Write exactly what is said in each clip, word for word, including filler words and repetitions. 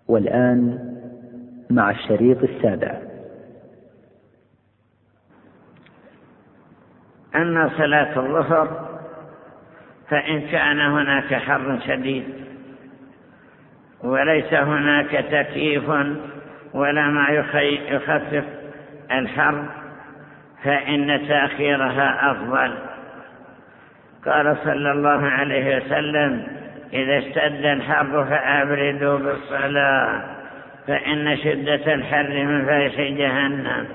والآن مع الشريط السابع. أما صلاة الظهر فإن كان هناك حر شديد وليس هناك تكييف ولا ما يخفف الحر فإن تأخيرها أفضل. قال صلى الله عليه وسلم: إذا اشتد الحر فأبردوا بالصلاة فإن شدة الحر من فيح جهنم.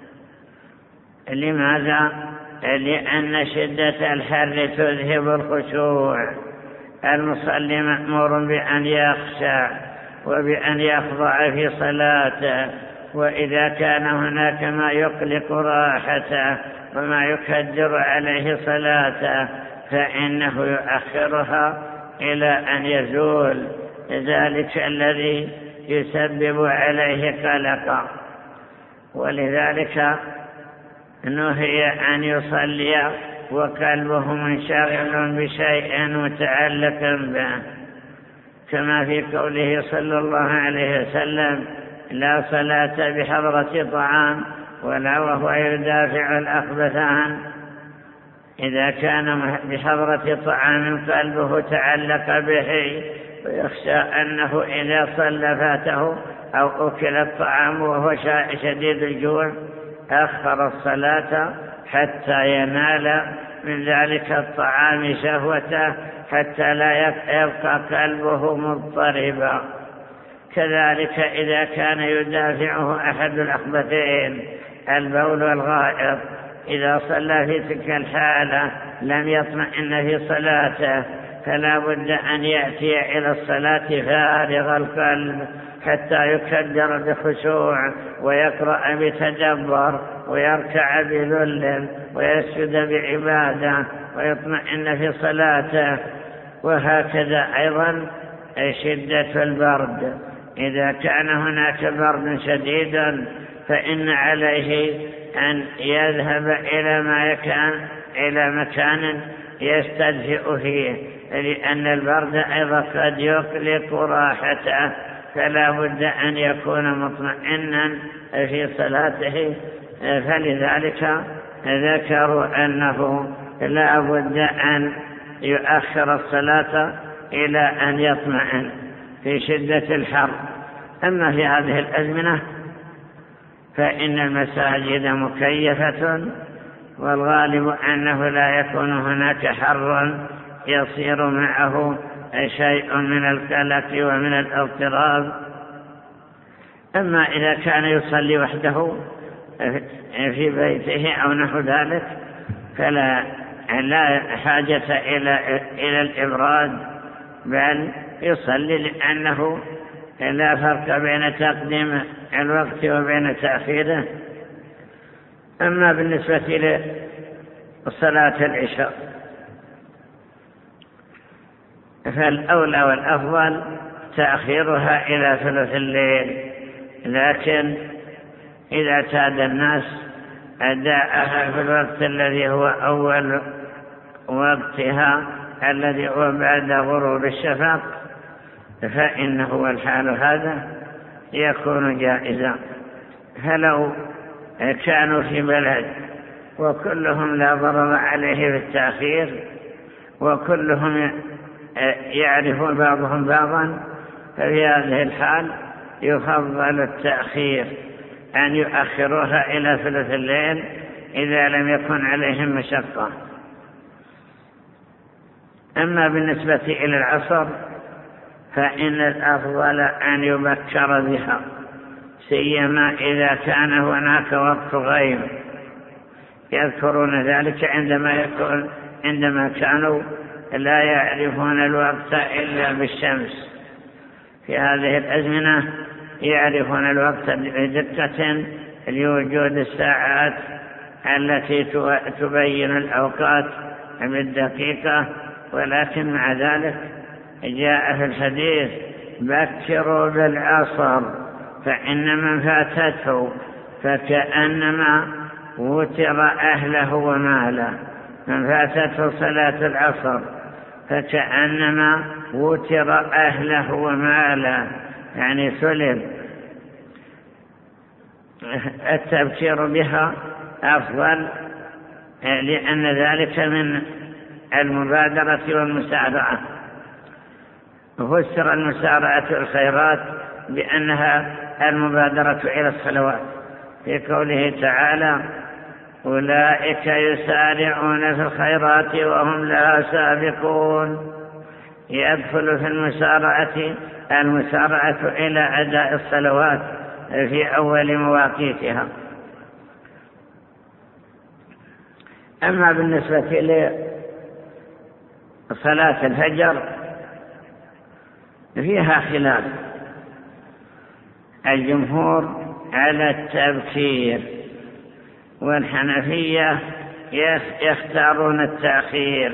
لماذا؟ لأن شدة الحر تذهب الخشوع. المصلي مأمور بأن يخشع وبأن يخضع في صلاته، وإذا كان هناك ما يقلق راحته وما يكدر عليه صلاته فإنه يؤخرها إلى أن يزول ذلك الذي يسبب عليه قلقا. ولذلك نهي أن يصلي وقلبه منشغل بشيء متعلق به، كما في قوله صلى الله عليه وسلم: لا صلاة بحضرة طعام ولا وهو يدافع الأخبثان. إذا كان بحضرة طعام قلبه تعلق به ويخشى أنه إذا صلى فاته أو أكل الطعام وهو شديد الجوع أخر الصلاة حتى ينال من ذلك الطعام شهوته حتى لا يبقى قلبه مضطربا. كذلك إذا كان يدافعه أحد الأخبثين البول والغائط، إذا صلى في تلك الحالة لم يطمئن في صلاته، فلا بد أن يأتي إلى الصلاة فارغ القلب حتى يكدر بخشوع ويقرأ بتدبر ويركع بذل ويسجد بعبادة ويطمئن في صلاته. وهكذا أيضا شدة البرد، إذا كان هناك برد شديد فإن عليه أن يذهب إلى ما يكان إلى مكان يستدفئ فيه، لأن البرد أيضا قد يقلق راحته، فلا بد أن يكون مطمئنا في صلاته. فلذلك ذكروا أنه لا بد أن يؤخر الصلاة إلى أن يطمئن في شدة الحر. أما في هذه الأزمنة فإن المساجد مكيفة، والغالب أنه لا يكون هناك حر يصير معه شيء من القلق ومن الاضطراب. أما إذا كان يصلي وحده في بيته أو نحو ذلك فلا لا حاجة إلى إلى الإبراد، بل يصلي لأنه لا فرق بين تقديم الوقت وبين تأخيره. أما بالنسبة لصلاة العشاء فالأولى والأفضل تأخيرها إلى ثلث الليل، لكن إذا اعتاد الناس أداءها في الوقت الذي هو أول وقتها الذي هو بعد غروب الشفق فإنه والحال هذا يكون جائزا. فلو كانوا في بلد وكلهم لا ضرر عليه في التأخير وكلهم يعرفون بعضهم بعضا ففي هذه الحال يفضل التأخير، أن يؤخروها إلى ثلث الليل إذا لم يكن عليهم مشقة. أما بالنسبة إلى العصر فإن الأفضل أن يبكر بها، سيما إذا كان هناك وقت غيم. يذكرون ذلك عندما يكون عندما كانوا لا يعرفون الوقت إلا بالشمس. في هذه الأزمنة يعرفون الوقت بدقة لوجود الساعات التي تبين الأوقات بالدقيقة، ولكن مع ذلك جاء في الحديث: بكروا بالعصر فإن من فاتته فكأنما وتر أهله وماله. من فاتته صلاة العصر فكأنما وتر أهله وماله، يعني سلب التبكير بها أفضل، لأن ذلك من المبادرة والمسارعة. فسر المسارعة الخيرات بأنها المبادرة إلى الصلوات في قوله تعالى: أولئك يسارعون في الخيرات وهم لها سابقون. يدخل في المسارعة المسارعة إلى أداء الصلوات في أول مواقيتها. أما بالنسبة لصلاة الفجر فيها خلاف. الجمهور على التبكير، والحنفية يختارون التأخير،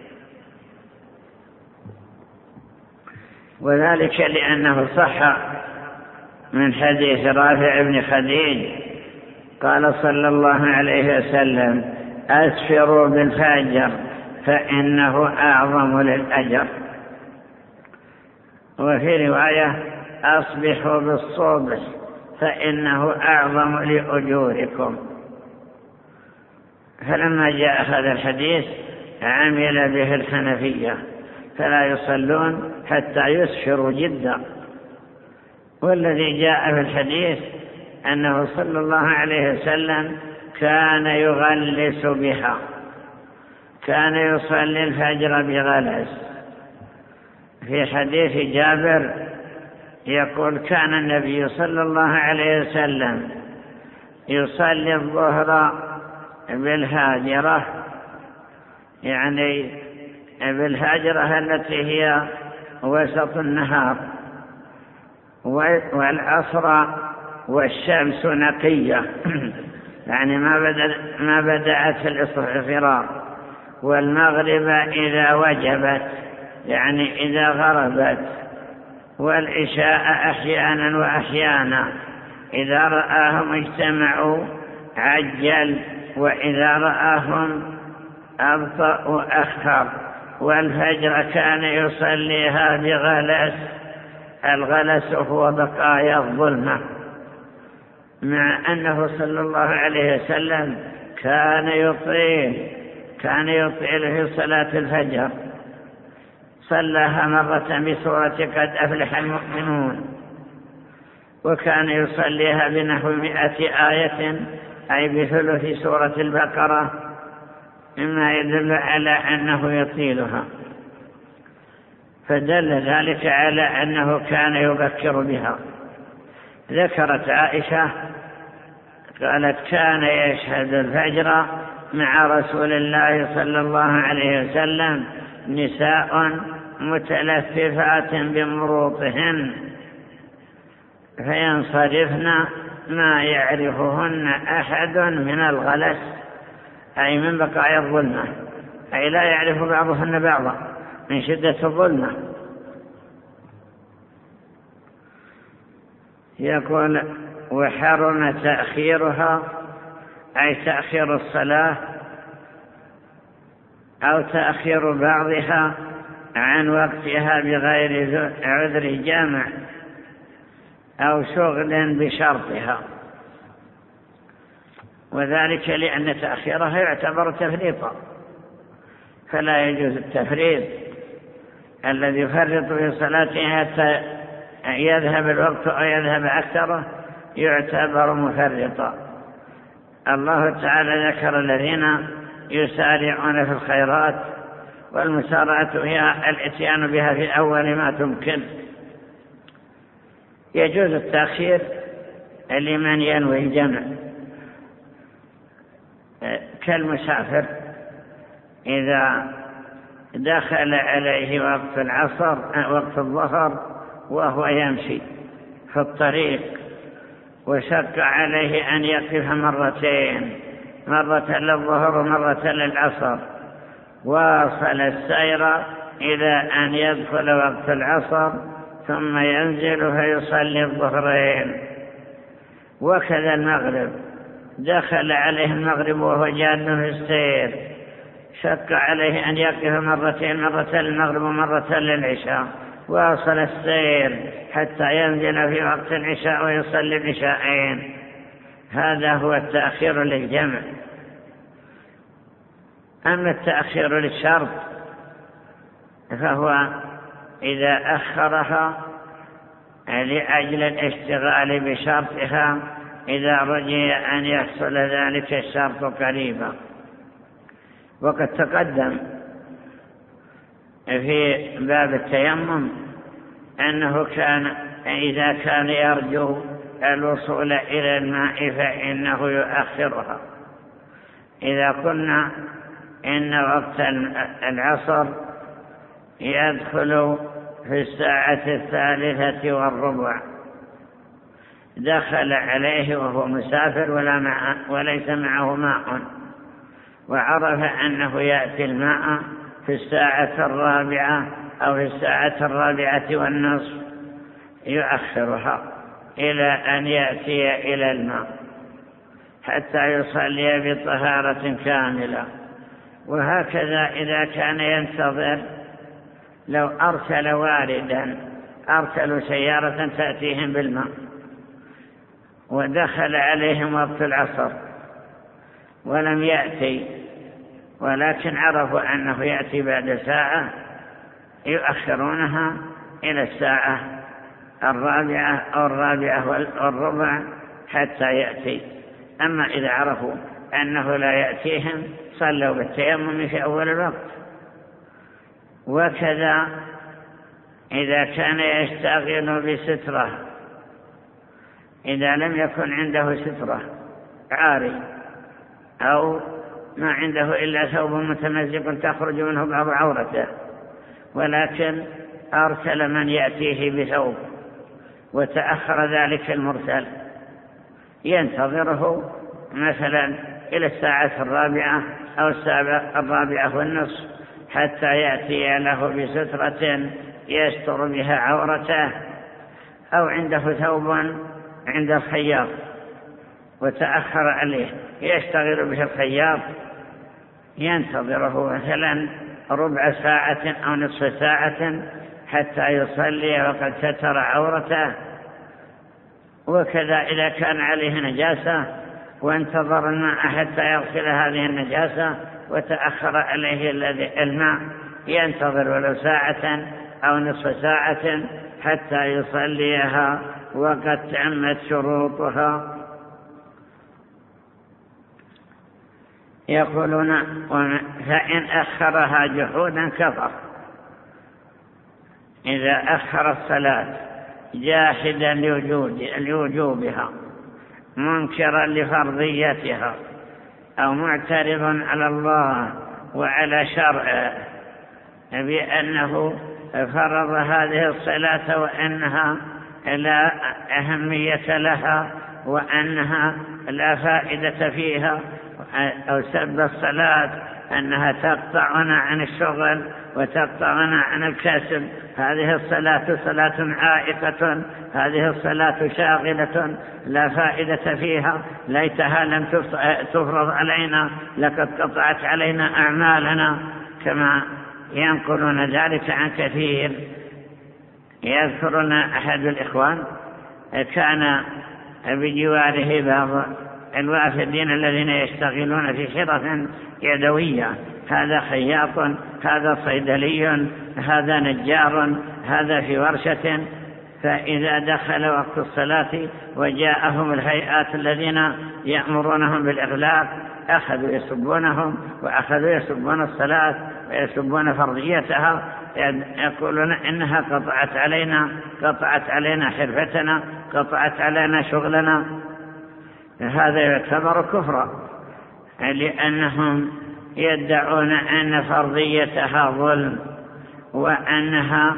وذلك لأنه صح من حديث رافع بن خديج قال صلى الله عليه وسلم: أسفروا بالفجر فإنه أعظم للأجر. وفي رواية: أصبحوا بالصبح فإنه أعظم لأجوركم. فلما جاء هذا الحديث عمل به الحنفية، فلا يصلون حتى يسفروا جدا. والذي جاء في الحديث أنه صلى الله عليه وسلم كان يغلس بها، كان يصلي الفجر بغلس. في حديث جابر يقول: كان النبي صلى الله عليه وسلم يصلي الظهر بالهاجرة، يعني بالهاجرة التي هي وسط النهار، والعصر والشمس نقية يعني ما بدأ ما بدأت في الاصفرار، والمغرب إذا وجبت يعني إذا غربت، والعشاء أحيانا وأحيانا. إذا رآهم اجتمعوا عجل، وإذا رآهم أبطأ وأخر. والفجر كان يصليها بغلس. الغلس هو بقايا الظلمة، مع أنه صلى الله عليه وسلم كان يطيل كان يطيل في صلاة الفجر. صلىها مرة بسورة قد أفلح المؤمنون، وكان يصليها بنحو مئة آية أي بثلث سورة البقرة، مما يدل على أنه يطيلها. فدل ذلك على أنه كان يبكر بها. ذكرت عائشة قالت: كان يشهد الفجر مع رسول الله صلى الله عليه وسلم نساء متلففات بمروطهن فينصرفن ما يعرفهن أحد من الغلس، أي من بقايا الظلمة، أي لا يعرف بعضهن بعضا من شدة الظلمة. يقول: وحرم تأخيرها، أي تأخير الصلاة أو تأخير بعضها عن وقتها بغير عذر جامع أو شغل بشرطها، وذلك لأن تأخيرها يعتبر تفريطا، فلا يجوز التفريط. الذي يفرط في صلاته حتى يذهب الوقت أو يذهب أكثره يعتبر مفرطا. الله تعالى ذكر الذين يسارعون في الخيرات، والمسارعة هي الاتيان بها في أول ما تمكن. يجوز التأخير لمن ينوي الجمع، كالمسافر إذا دخل عليه وقت العصر وقت الظهر وهو يمشي في الطريق، وشق عليه أن يقف مرتين، مرة للظهر ومرة للعصر، واصل السير إلى أن يدخل وقت العصر ثم ينزل فيصلي الظهرين. وكذا المغرب، دخل عليه المغرب وهو جاد في السير، شق عليه أن يقف مرتين، مرة للمغرب ومرة للعشاء، واصل السير حتى ينزل في وقت العشاء ويصلي العشاءين. هذا هو التأخير للجمع. أما التأخير للشرط فهو إذا أخرها لأجل الاشتغال بشرطها إذا رجي أن يحصل ذلك الشرط قريبا. وقد تقدم في باب التيمم أنه كان إذا كان يرجو الوصول إلى الماء فإنه يؤخرها. إذا قلنا إن وقت العصر يدخل في الساعة الثالثة والربع، دخل عليه وهو مسافر ولا مع وليس معه ماء، وعرف أنه يأتي الماء في الساعة الرابعة أو في الساعة الرابعة والنصف، يؤخرها إلى أن يأتي إلى الماء حتى يصلي بطهارة كاملة. وهكذا إذا كان ينتظر، لو أرسل واردا أرسلوا سيارة تأتيهم بالماء ودخل عليهم وقت العصر ولم يأتي، ولكن عرفوا أنه يأتي بعد ساعة، يؤخرونها إلى الساعة الرابعة أو الرابعة والربع حتى يأتي. أما إذا عرفوا أنه لا يأتيهم صلوا بالتيمم في أول الوقت. وكذا إذا كان يشتغل بسترة، إذا لم يكن عنده سترة، عاري أو ما عنده إلا ثوب متمزق تخرج منه بعض عورته، ولكن أرسل من يأتيه بثوب وتأخر ذلك المرسل، ينتظره مثلا إلى الساعة الرابعة أو الساعة الرابعة والنصف حتى يأتي له بسترة يستر بها عورته، أو عنده ثوب عند الخياط وتأخر عليه يشتغل به الخياط، ينتظره مثلا ربع ساعة أو نصف ساعة حتى يصلي وقد ستر عورته. وكذا إذا كان عليه نجاسة وانتظر الماء حتى يغسل هذه النجاسة وتأخر عليه الماء، ينتظر ولو ساعة أو نصف ساعة حتى يصليها وقد تمت شروطها. يقولون فإن أخرها جحودا كفر. إذا أخر الصلاة جاحدا لوجوبها منكرا لفرضيتها أو معترضا على الله وعلى شرعه بأنه فرض هذه الصلاة وأنها لا أهمية لها وأنها لا فائدة فيها، أو سب الصلاة أنها تقطعنا عن الشغل وتقطعنا عن الكسب، هذه الصلاة صلاة عائقة، هذه الصلاة شاغلة لا فائدة فيها، ليتها لم تفرض علينا لقد قطعت علينا أعمالنا، كما ينقلون ذلك عن كثير. يذكرنا أحد الإخوان كان بجواره بعض الوافدين الذين يشتغلون في حرف يدوية، هذا خياط، هذا صيدلي، هذا نجار، هذا في ورشة. فإذا دخل وقت الصلاة وجاءهم الهيئات الذين يأمرونهم بالإغلاق أخذوا يسبونهم وأخذوا يسبون الصلاة ويسبون فرضيتها، يقولون إنها قطعت علينا قطعت علينا حرفتنا، قطعت علينا شغلنا. هذا يعتبر كفرا، لأنهم يدعون أن فرضيتها ظلم وأنها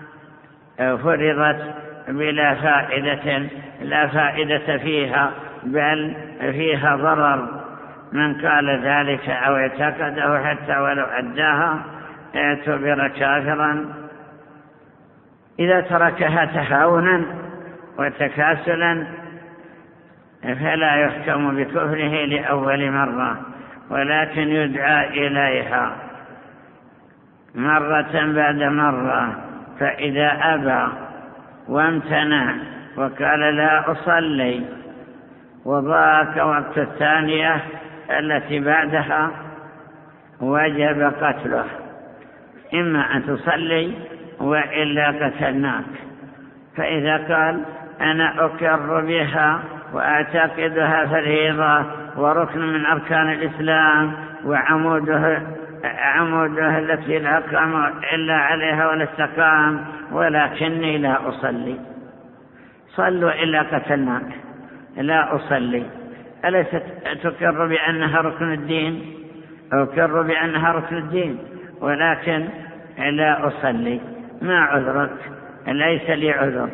فرضت بلا فائدة لا فائدة فيها، بل فيها ضرر. من قال ذلك أو اعتقده حتى ولو أداها اعتبر كافرا. إذا تركها تهاونا وتكاسلا فلا يحكم بكفره لأول مرة، ولكن يدعى إليها مرة بعد مرة فإذا أبى وامتنع وقال لا أصلي وضاق وقت الثانية التي بعدها وجب قتله، إما أن تصلي وإلا قتلناك. فإذا قال أنا أقر بها وأعتقدها فريضة وركن من أركان الإسلام وعموده عموده التي لا قام إلا عليها ولا استقام، ولكني لا أصلي، صلوا إلا قتلناك، لا أصلي، أليست تقر بأنها ركن الدين؟ أقر بأنها ركن الدين ولكن لا أصلي، ما عذرك؟ ليس لي عذر.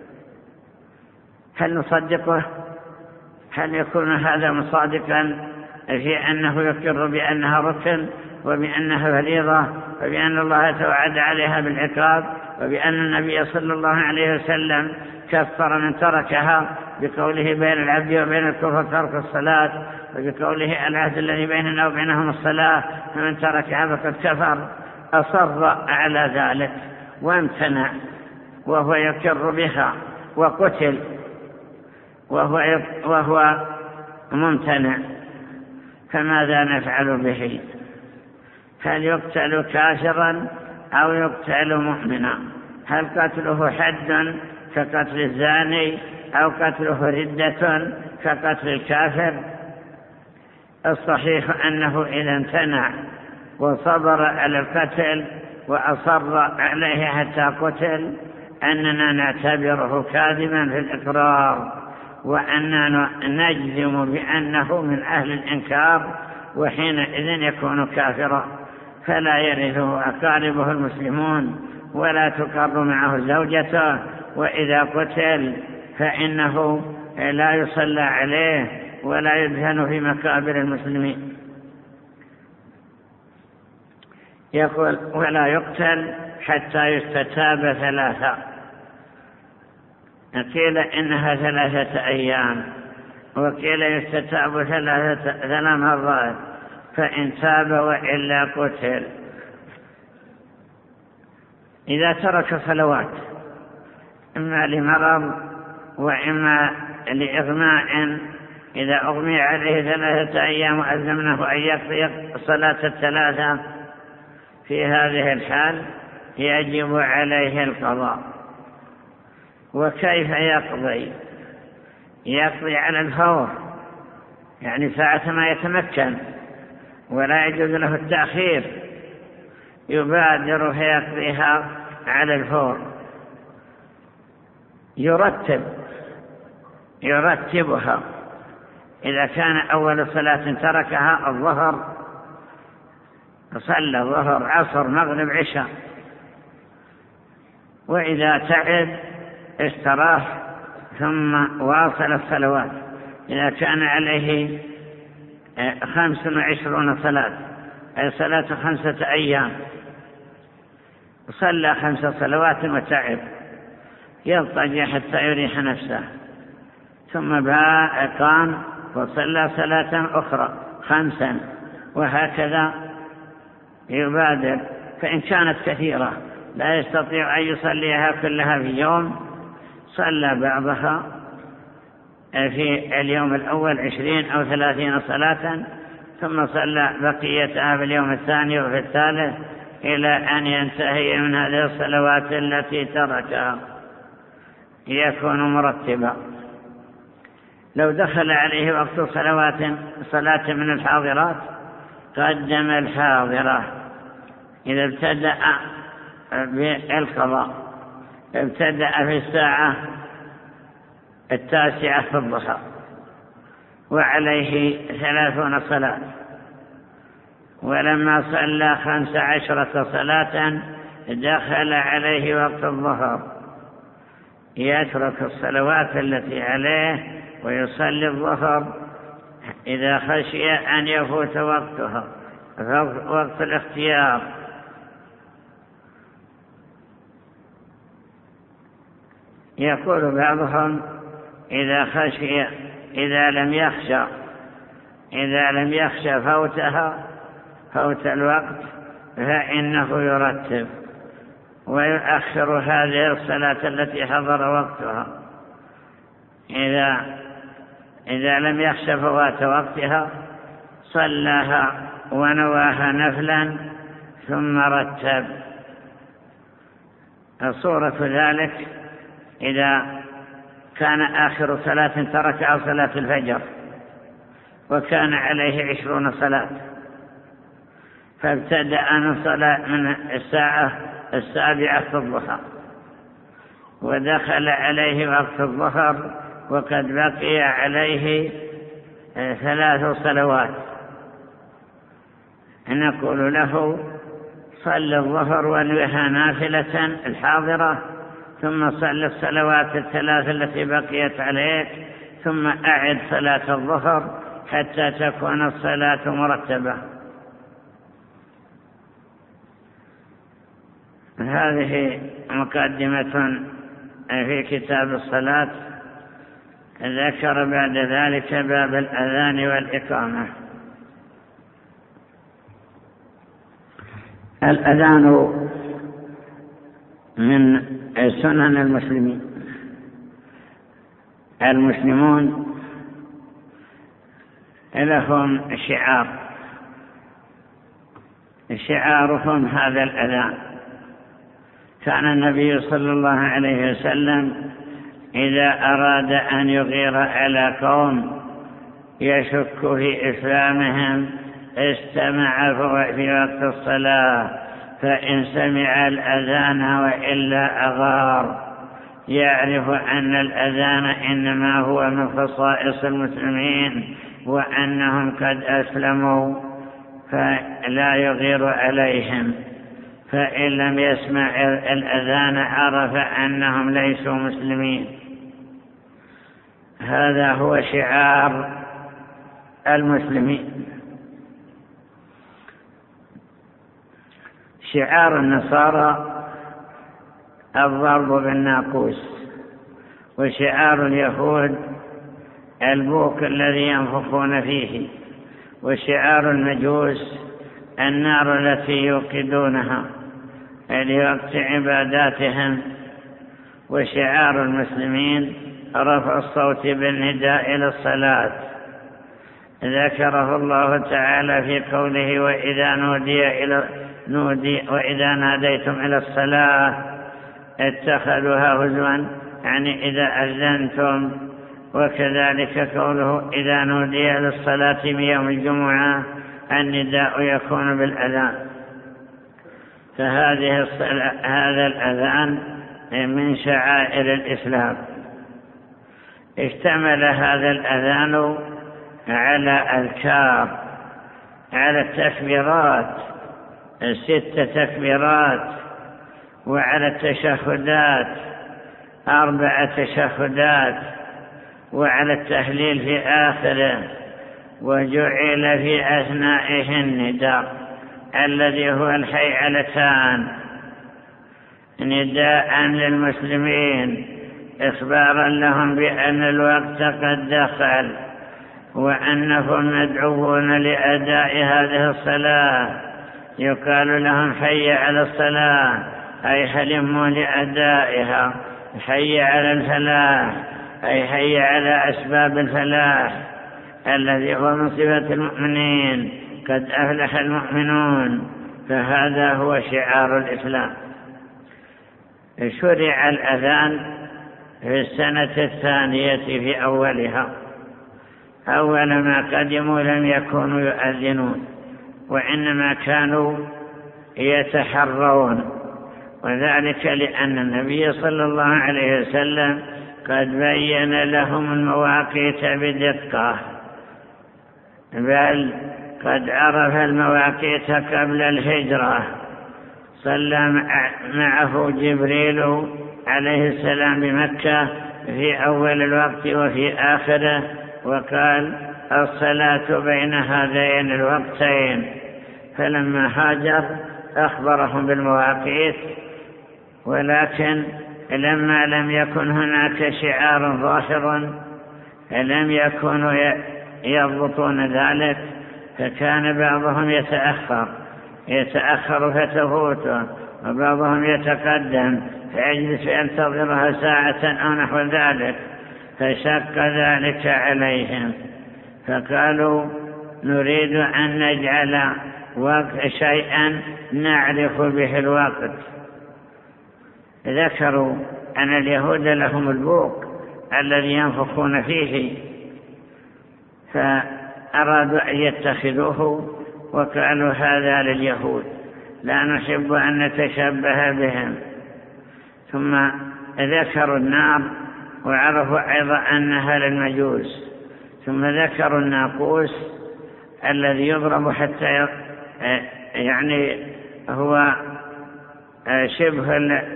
هل نصدقه؟ هل يكون هذا مصادقا في أنه يقر بأنها ركن وبأنها فريضة وبأن الله توعد عليها بالعقاب وبأن النبي صلى الله عليه وسلم كفر من تركها بقوله بين العبد وبين الكفر ترك الصلاة، وبقوله العهد الذي بيننا وبينهم الصلاة فمن تركها فقد كفر؟ أصر على ذلك وامتنع وهو يقر بها وقتل وهو, وهو ممتنع، فماذا نفعل به؟ هل يقتل كافرا أو يقتل مؤمنا؟ هل قتله حد كقتل الزاني أو قتله ردة كقتل الكافر؟ الصحيح أنه إذا امتنع وصبر على القتل وأصر عليه حتى قتل أننا نعتبره كاذبا في الإقرار، وأننا نجزم بأنه من أهل الإنكار، وحينئذ يكون كافرا فلا يرثه أقاربه المسلمون ولا تقر معه زوجته، وإذا قتل فإنه لا يصلى عليه ولا يدفن في مقابر المسلمين. يقول ولا يقتل حتى يستتاب ثلاثة، قيل إنها ثلاثة أيام وقيل يستتاب ثلاثة ثلاث مرات، فإن تاب وإلا قتل. إذا ترك صلوات إما لمرض وإما لإغماء، إذا أغمي عليه ثلاثة أيام وألزمناه أن يقضي الصلاة الثلاثة، في هذه الحال يجب عليه القضاء. وكيف يقضي؟ يقضي على الفور، يعني ساعة ما يتمكن ولا يجوز له التأخير، يبادر فيقضيها على الفور. يرتب يرتبها، إذا كان أول صلاة تركها الظهر صلى الظهر عصر مغرب عشاء، وإذا تعب استراح ثم واصل الصلوات. إذا كان عليه خمس وعشرون صلاة أي صلاة خمسة أيام صلى خمس صلوات وتعب، يضطجع حتى يريح نفسه، ثم باء قام وصلى صلاة أخرى خمسا، وهكذا يبادر. فإن كانت كثيرة لا يستطيع أن يصليها كلها في يوم، صلى بعضها في اليوم الأول عشرين أو ثلاثين صلاة، ثم صلى بقيتها في اليوم الثاني وفي الثالث إلى أن ينتهي من هذه الصلوات التي تركها، يكون مرتبا. لو دخل عليه وقت صلوات صلاة من الحاضرات قدم الحاضرة. إذا ابتدأ بالقضاء ابتدأ في الساعة التاسعة في الضحى وعليه ثلاثون صلاة، ولما صلى خمس عشرة صلاة دخل عليه وقت الظهر، يترك الصلوات التي عليه ويصلي الظهر إذا خشي أن يفوت وقتها، وقت الاختيار. يقول بعضهم إذا خشي إذا لم يخشى إذا لم يخشى فوتها فوت الوقت فإنه يرتب، ويؤخر هذه الصلاة التي حضر وقتها إذا, إذا لم يخش فوات وقتها صلاها ونواها نفلا ثم رتب. صورة ذلك إذا كان آخر صلاة تركها صلاة الفجر وكان عليه عشرون صلاة، فابتدأ من صلاة من الساعة السابعة الضحى ودخل عليه وقت الظهر وقد بقي عليه ثلاث صلوات، نقول له صل الظهر وانوها نافلة الحاضرة ثم صل الصلوات الثلاث التي بقيت عليك ثم أعد صلاة الظهر حتى تكون الصلاة مرتبة. هذه مقدمة في كتاب الصلاة. ذكر بعد ذلك باب الأذان والإقامة. الأذان من سنن المسلمين. المسلمون لهم شعار، شعارهم هذا الأذان. كان النبي صلى الله عليه وسلم إذا أراد أن يغير على قوم يشك في إسلامهم استمع في وقت الصلاة، فإن سمع الأذان وإلا أغار، يعرف أن الأذان إنما هو من خصائص المسلمين وأنهم قد أسلموا، فلا يغير عليهم. فإن لم يسمع الأذان عرف أنهم ليسوا مسلمين. هذا هو شعار المسلمين. شعار النصارى الضرب بالناقوس، وشعار اليهود البوق الذي ينفخون فيه، وشعار المجوس النار التي يوقدونها لوقت عباداتهم، وشعار المسلمين رفع الصوت بالنداء إلى الصلاة. ذكره الله تعالى في قوله وإذا نودي إلى نودي وإذا ناديتم إلى الصلاة اتخذوها هزوا، يعني إذا أذنتم. وكذلك قوله إذا نودي للصلاة من يوم الجمعة النداء يكون بالأذان. فهذه هذا الأذان من شعائر الإسلام. اشتمل هذا الأذان على أذكار، على التكبيرات ست تكبيرات، وعلى التشهدات أربع تشهدات، وعلى التهليل في آخره، وجعل في أثنائه النداء الذي هو الحيعلتان، نداء للمسلمين إخبارا لهم بأن الوقت قد دخل وأنهم مدعوون لأداء هذه الصلاة. يقال لهم حي على الصلاة أي هلموا لأدائها، حي على الفلاح أي حي على أسباب الفلاح الذي هو من صفة المؤمنين، قد أفلح المؤمنون. فهذا هو شعار الإسلام. شرع الأذان في السنة الثانية في أولها. أول ما قدموا لم يكونوا يؤذنون، وإنما كانوا يتحرون، وذلك لأن النبي صلى الله عليه وسلم قد بين لهم المواقيت بدقة، بل قد عرف المواقيت قبل الهجرة. صلى معه جبريل عليه السلام بمكة في أول الوقت وفي آخره، وقال الصلاة بين هذين الوقتين. فلما هاجر أخبرهم بالمواقيت، ولكن لما لم يكن هناك شعار ظاهر لم يكونوا يضبطون ذلك، فكان بعضهم يتأخر يتأخر فتفوته، وبعضهم يتقدم فيجلس ينتظرها ساعة أو نحو ذلك، فشق ذلك عليهم، فقالوا نريد أن نجعل شيئا نعرف به الوقت. ذكروا أن اليهود لهم البوق الذي ينفخون فيه، فأرادوا أن يتخذوه وقالوا هذا لليهود لا نحب أن نتشبه بهم. ثم ذكروا النار وعرفوا أيضا أنها للمجوس، ثم ذكروا الناقوس الذي يضرب حتى يعني هو شبه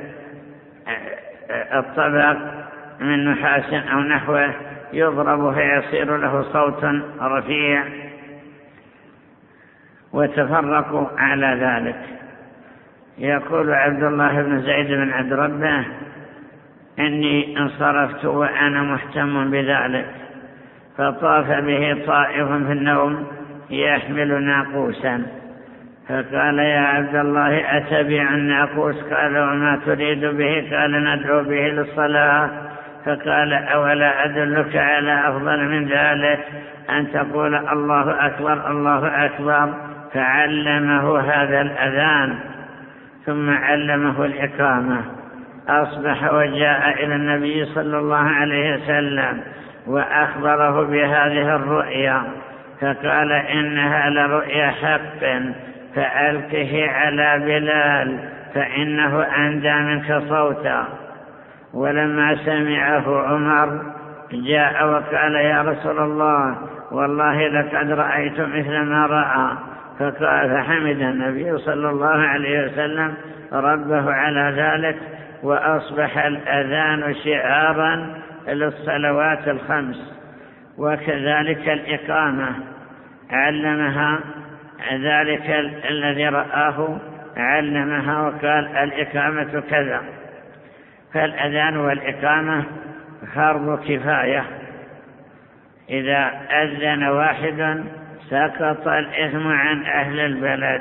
الطبق من نحاس أو نحوه، يضرب فيصير له صوت رفيع، وتفرقوا على ذلك. يقول عبد الله بن زيد بن عبد ربه إني انصرفت وأنا محتم بذلك، فطاف به طائف في النوم يحمل ناقوسا، فقال يا عبد الله أتبع الناقوس؟ قال وما تريد به؟ قال ندعو به للصلاة. فقال أولا أدلك على أفضل من ذلك، أن تقول الله أكبر الله أكبر. فعلمه هذا الأذان ثم علمه الإقامة. أصبح وجاء إلى النبي صلى الله عليه وسلم وأخبره بهذه الرؤيا، فقال إنها لرؤيا حق، فألقه على بلال فإنه أندى منك صوتا. ولما سمعه عمر جاء وقال يا رسول الله والله لقد رأيت مثل ما رأى. فقال فحمد النبي صلى الله عليه وسلم ربه على ذلك، وأصبح الأذان شعارا للصلوات الخمس. وكذلك الإقامة علمها ذلك الذي رآه، علمها وقال الإقامة كذا. فالأذان والإقامة فرض كفاية، إذا أذن واحد سقط الإثم عن أهل البلد.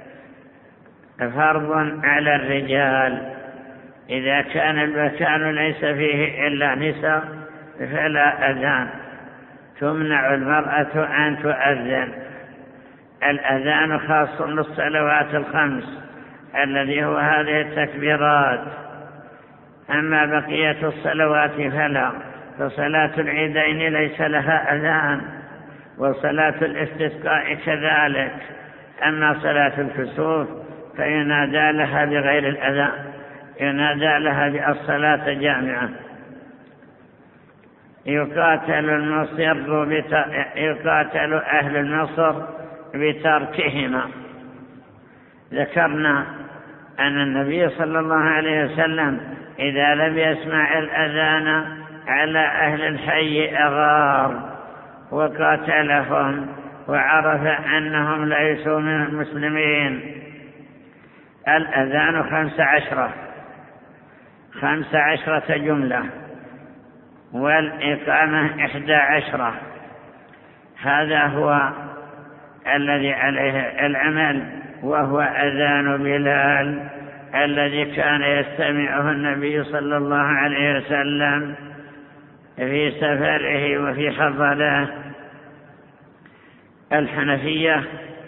فرض على الرجال، إذا كان المكان ليس فيه إلا نساء فلا أذان، تمنع المرأة أن تؤذن. الأذان خاص للصلوات الخمس الذي هو هذه التكبيرات، أما بقية الصلوات فلا. فصلاة العيدين ليس لها أذان، وصلاة الاستسقاء كذلك. أما صلاة الكسوف فينادى لها بغير الأذان، ينادى لها بالصلاة جامعة. يقاتل المصر بت... يقاتل أهل المصر بتركهما. ذكرنا أن النبي صلى الله عليه وسلم إذا لم يسمع الأذان على أهل الحي أغار وقاتلهم، وعرف أنهم ليسوا من المسلمين. الأذان خمس عشرة خمس عشرة جملة، والإقامة إحدى عشرة. هذا هو الذي عليه العمل، وهو أذان بلال الذي كان يستمعه النبي صلى الله عليه وسلم في سفره وفي حضره. الحنفية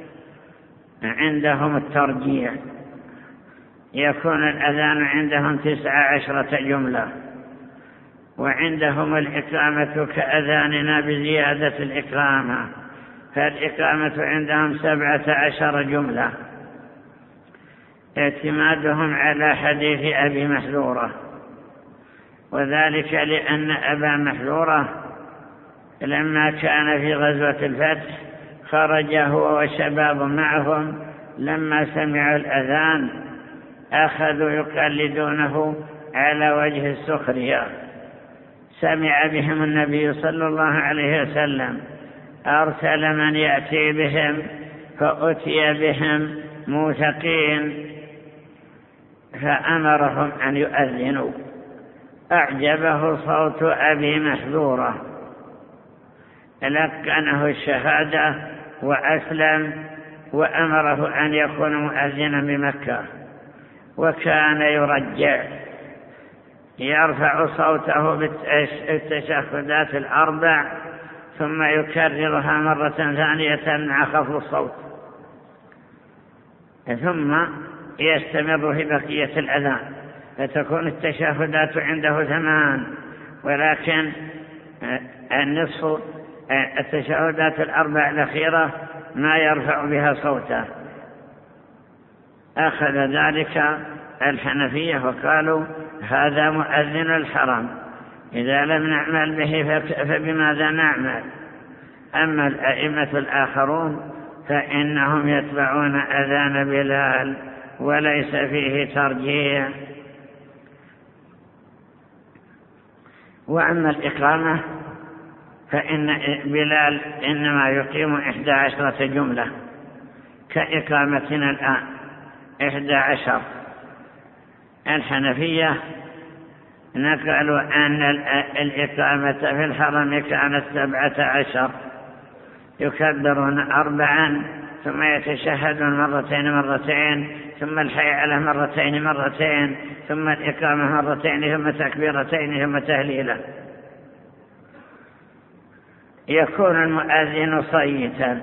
عندهم الترجيع، يكون الأذان عندهم تسع عشرة جملة، وعندهم الإقامة كأذاننا بزيادة الإقامة، فالإقامة عندهم سبعة عشر جملة، اعتمادهم على حديث أبي محذورة. وذلك لأن أبا محذورة لما كان في غزوة الفتح خرج هو وشباب معهم، لما سمعوا الأذان أخذوا يقلدونه على وجه السخرية. سمع بهم النبي صلى الله عليه وسلم، أرسل من يأتي بهم، فأتي بهم موثقين، فأمرهم أن يؤذنوا. أعجبه صوت أبي محذورة، لقنه الشهادة وأسلم، وأمره أن يكون مؤذنا بمكة. وكان يرجع يرفع صوته بالتشهدات الأربع ثم يكررها مرة ثانية مع خفض الصوت، ثم يستمر في بقية الأذان، فتكون التشهدات عنده ثمان، ولكن النصف التشهدات الأربع الأخيرة ما يرفع بها صوته. أخذ ذلك الحنفية وقالوا هذا مؤذن الحرم، إذا لم نعمل به فبماذا نعمل؟ أما الأئمة الآخرون فإنهم يتبعون أذان بلال وليس فيه ترجيح. وأما الإقامة فإن بلال إنما يقيم إحدى عشرة جملة كإقامتنا الآن إحدى عشر. الحنفية نقلوا أن الإقامة في الحرم كانت سبعة عشر، يكبرون أربعا ثم يتشهدون مرتين مرتين ثم الحيعلة مرتين مرتين ثم الإقامة مرتين ثم تكبيرتين ثم تهليلا. يكون المؤذن صيتا،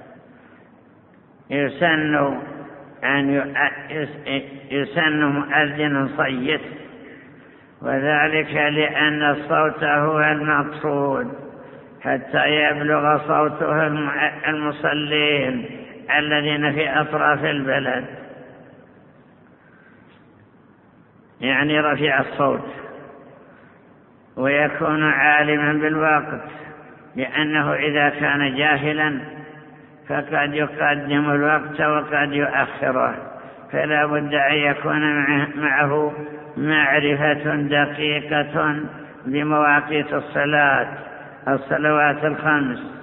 يسن أن يسن مؤذن صيت، وذلك لأن الصوت هو المقصود حتى يبلغ صوته المصلين الذين في أطراف البلد، يعني رفيع الصوت، ويكون عالما بالوقت، لأنه إذا كان جاهلا فقد يقدم الوقت وقد يؤخره، فلا بد أن يكون معه معرفة دقيقة بمواقيت الصلاة الصلوات الخمس.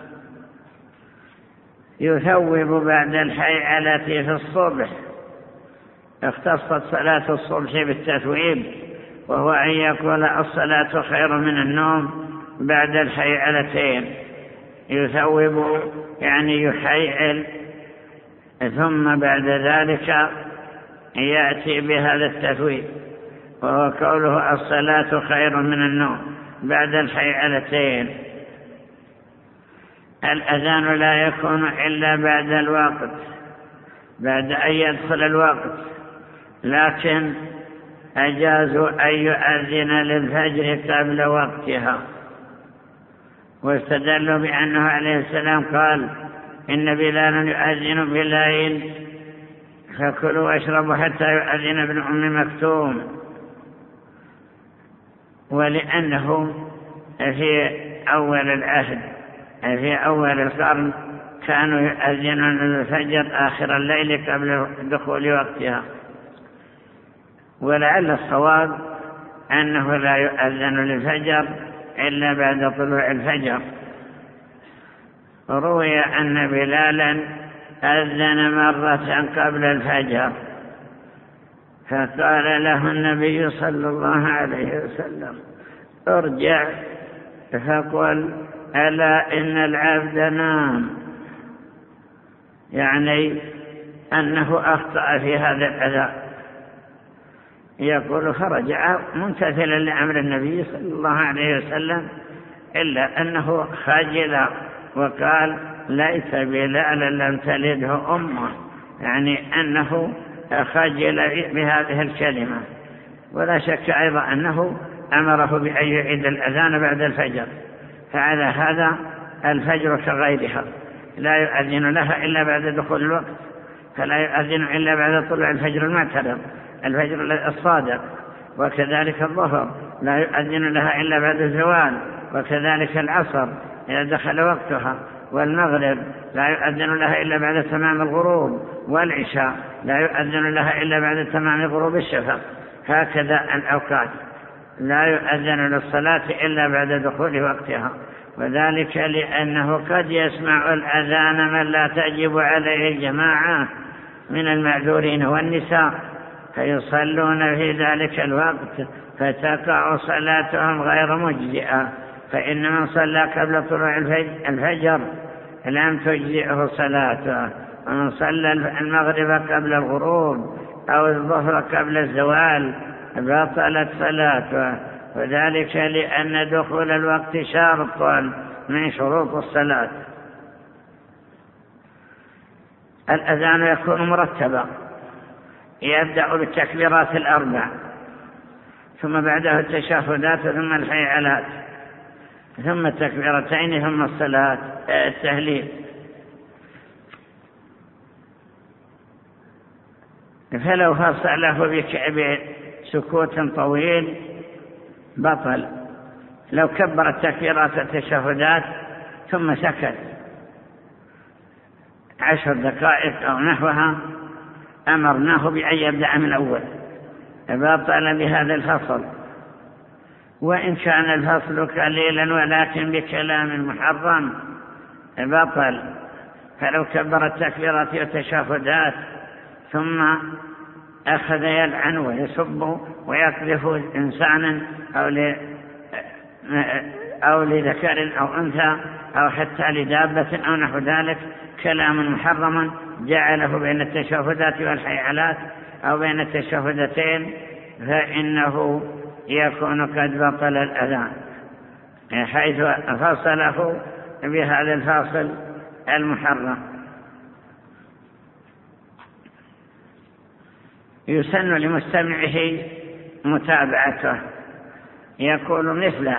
يثوب بعد الحيعلة في الصبح، اختصت صلاة الصبح بالتثويب، وهو أن يقول الصلاة خير من النوم بعد الحيعلتين. يثوب يعني يحيعل، ثم بعد ذلك يأتي بهذا التثويب، وهو قوله الصلاة خير من النوم بعد الحيعلتين. الأذان لا يكون إلا بعد الوقت، بعد أن يدخل الوقت، لكن أجازوا أن يؤذن للفجر قبل وقتها، واستدلوا بأنه عليه السلام قال إن بلالا يؤذن بالليل فكلوا واشربوا حتى يؤذن ابن أم مكتوم، ولأنه في أول العهد في أول القرن كانوا يؤذنون الفجر آخر الليل قبل دخول وقتها. ولعل الصواب أنه لا يؤذن للفجر إلا بعد طلوع الفجر. روي أن بلالا أذن مرة قبل الفجر، فقال له النبي صلى الله عليه وسلم ارجع فقل ألا إن العبد نام، يعني أنه أخطأ في هذا الأذان. يقول فرجع ممتثلا لأمر النبي صلى الله عليه وسلم، إلا أنه خجل وقال ليس بلالا لم تلده أمه، يعني أنه خجل بهذه الكلمة. ولا شك أيضا أنه أمره بأن يعيد الأذان بعد الفجر، فعلى هذا الفجر كغيرها لا يؤذن لها إلا بعد دخول الوقت، فلا يؤذن إلا بعد طلوع الفجر المعترض الفجر الصادق. وكذلك الظهر لا يؤذن لها إلا بعد الزوال، وكذلك العصر إذا دخل وقتها، والمغرب لا يؤذن لها إلا بعد تمام الغروب، والعشاء لا يؤذن لها إلا بعد تمام غروب الشفق. هكذا الأوقات لا يؤذن للصلاة إلا بعد دخول وقتها، وذلك لأنه قد يسمع الأذان من لا تجب عليه الجماعة من المعذورين والنساء، فيصلون في ذلك الوقت فتقع صلاتهم غير مجزئة. فإن من صلى قبل طلوع الفجر لم تجزئه صلاته، ومن صلى المغرب قبل الغروب أو الظهر قبل الزوال بطلت صلاته، وذلك لأن دخول الوقت شرط من شروط الصلاة. الأذان يكون مرتبا، يبدأ بالتكبيرات الأربع، ثم بعده التشهدات، ثم الحيعلات، ثم التكبيرتين، ثم الصلاة التهليل. فلو فصله بسكوت طويل بطل. لو كبر التكبيرات التشهدات ثم سكت عشر دقائق أو نحوها أمرناه بأن يبدأ من أول، بطل بهذا الفصل. وإن كان الفصل قليلا ولكن بكلام محرم بطل. فلو كبر التكبيرات والتشهدات ثم أخذ يلعن ويسب ويقذف إنسانا أو ل... أو لذكر أو أنثى أو حتى لدابة أو نحو ذلك كلام محرما جعله بين التشهدات والحيعلات أو بين التشهدتين، فإنه يكون قد بطل الأذان، حيث فصله بهذا الفاصل المحرم. يسن لمستمعه متابعته، يقول مثله.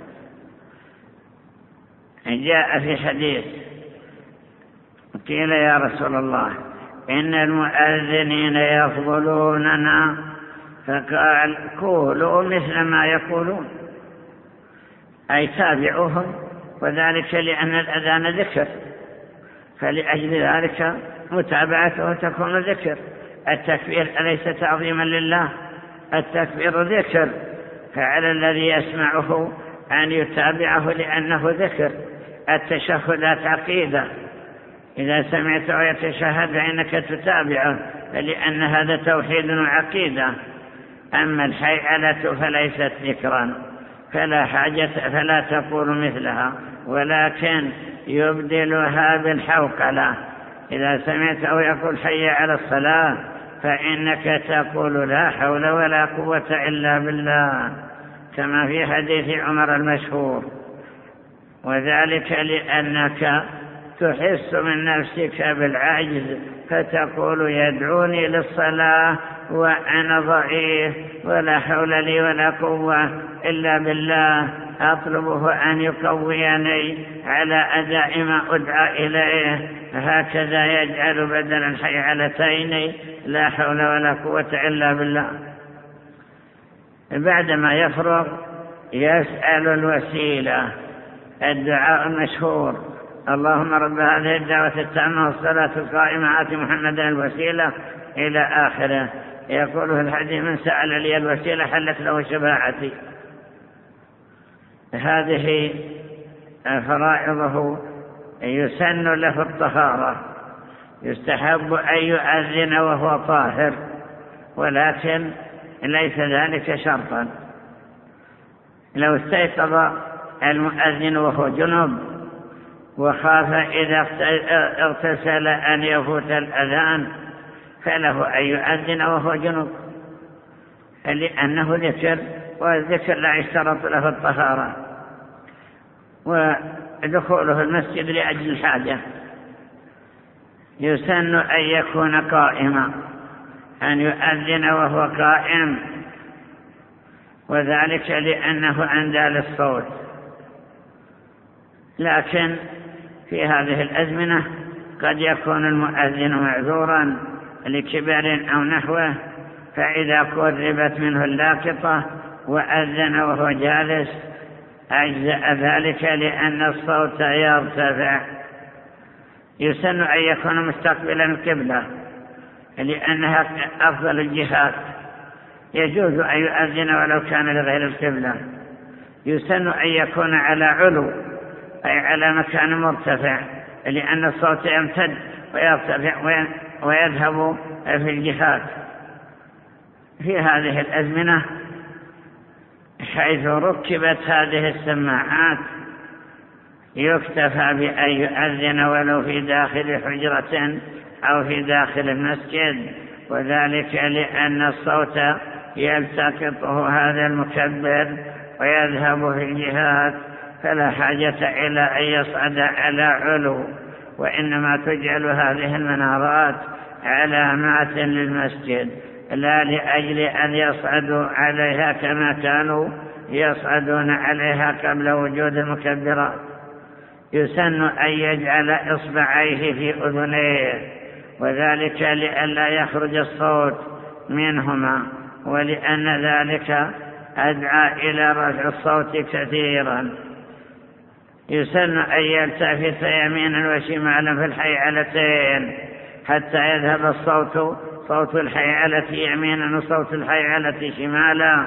جاء في حديث قيل يا رسول الله إن المؤذنين يفضلوننا، فقال قولوا مثل ما يقولون، أي تابعوهم، وذلك لأن الأذان ذكر، فلأجل ذلك متابعته تكون ذكر. التكبير أليس تعظيما لله؟ التكبير ذكر، فعلى الذي يسمعه أن يتابعه لأنه ذكر. التشهدات عقيدة، إذا سمعته يتشهد فإنك تتابعه، فلأن هذا توحيد وعقيدة. أما الحيعلة فليست ذكرا، فلا حاجة، فلا تقول مثلها، ولكن يبدلها بالحوقلة. إذا سمعته يقول حي على الصلاة فإنك تقول لا حول ولا قوة إلا بالله، كما في حديث عمر المشهور. وذلك لأنك تحس من نفسك بالعجز، فتقول يدعوني للصلاة وأنا ضعيف ولا حول لي ولا قوة إلا بالله، أطلبه أن يقويني على أداء ما أدعى إليه. هكذا يجعل بدل الحيعلتين لا حول ولا قوة إلا بالله. بعدما يفرغ يسأل الوسيلة، الدعاء المشهور اللهم رب هذه الدعوة التامة والصلاة القائمة آت محمدا الوسيلة إلى آخره. يقول في الحديث من سأل لي الوسيلة حلت له شفاعتي. هذه فرائضه. يسن له الطهارة، يستحب أن يؤذن وهو طاهر، ولكن ليس ذلك شرطا. لو استيقظ المؤذن وهو جنب وخاف إذا اغتسل أن يفوت الأذان فله أن يؤذن وهو جنب، لأنه ذكر، والذكر لا يشترط له الطهارة. ودخوله المسجد لأجل الحاجة. يسن أن يكون قائما، أن يؤذن وهو قائم، وذلك لأنه أندى للصوت. لكن في هذه الأزمنة قد يكون المؤذن معذورا لكبر أو نحوه، فإذا قربت منه اللاقطة وأذن وهو جالس أجزأ ذلك لأن الصوت يرتفع. يسن أن يكون مستقبلا القبلة لأنها أفضل الجهات، يجوز أن يؤذن ولو كان لغير القبلة. يسن أن يكون على علو، أي على مكان مرتفع، لأن الصوت يمتد ويرتفع ويذهب في الجهات. في هذه الأزمنة حيث ركبت هذه السماعات يكتفى بأن يؤذن ولو في داخل حجرة أو في داخل المسجد، وذلك لأن الصوت يلتقطه هذا المكبر ويذهب في الجهات، فلا حاجة إلى أن يصعد على علو، وإنما تجعل هذه المنارات علامات للمسجد لا لأجل أن يصعدوا عليها كما كانوا يصعدون عليها قبل وجود المكبرات. يسن أن يجعل إصبعيه في أذنيه، وذلك لئلا يخرج الصوت منهما، ولأن ذلك أدعى إلى رفع الصوت كثيرا. يسن أن يلتفت يمينا وشمالا في الحيعلتين حتى يذهب الصوت، صوت الحيعلة يمينا وصوت الحيعلة شمالا.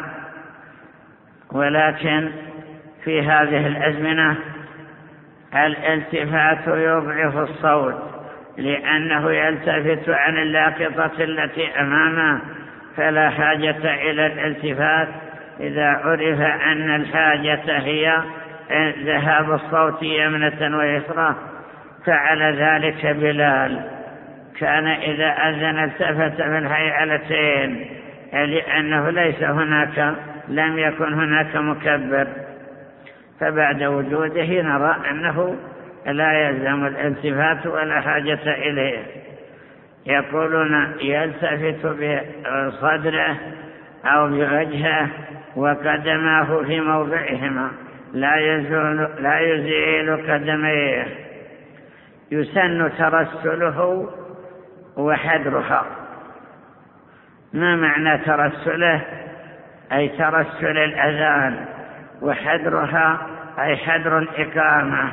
ولكن في هذه الأزمنة الالتفات يضعف الصوت، لأنه يلتفت عن اللاقطة التي أمامه، فلا حاجة إلى الالتفات إذا عرف أن الحاجة هي ذهاب الصوت يمنة ويسرى. فعل ذلك بلال، كان إذا أذن التفت في الحيعلتين لأنه ليس هناك لم يكن هناك مكبر، فبعد وجوده نرى أنه لا يلزم الالتفات ولا حاجة إليه. يقولون يلتفت بصدره أو بوجهه وقدماه في موضعهما، لا يزول لا يزيل قدميه. يسن ترسله وحدرها. ما معنى ترسله؟ أي ترسل الأذان، وحدرها أي حدر الإقامة.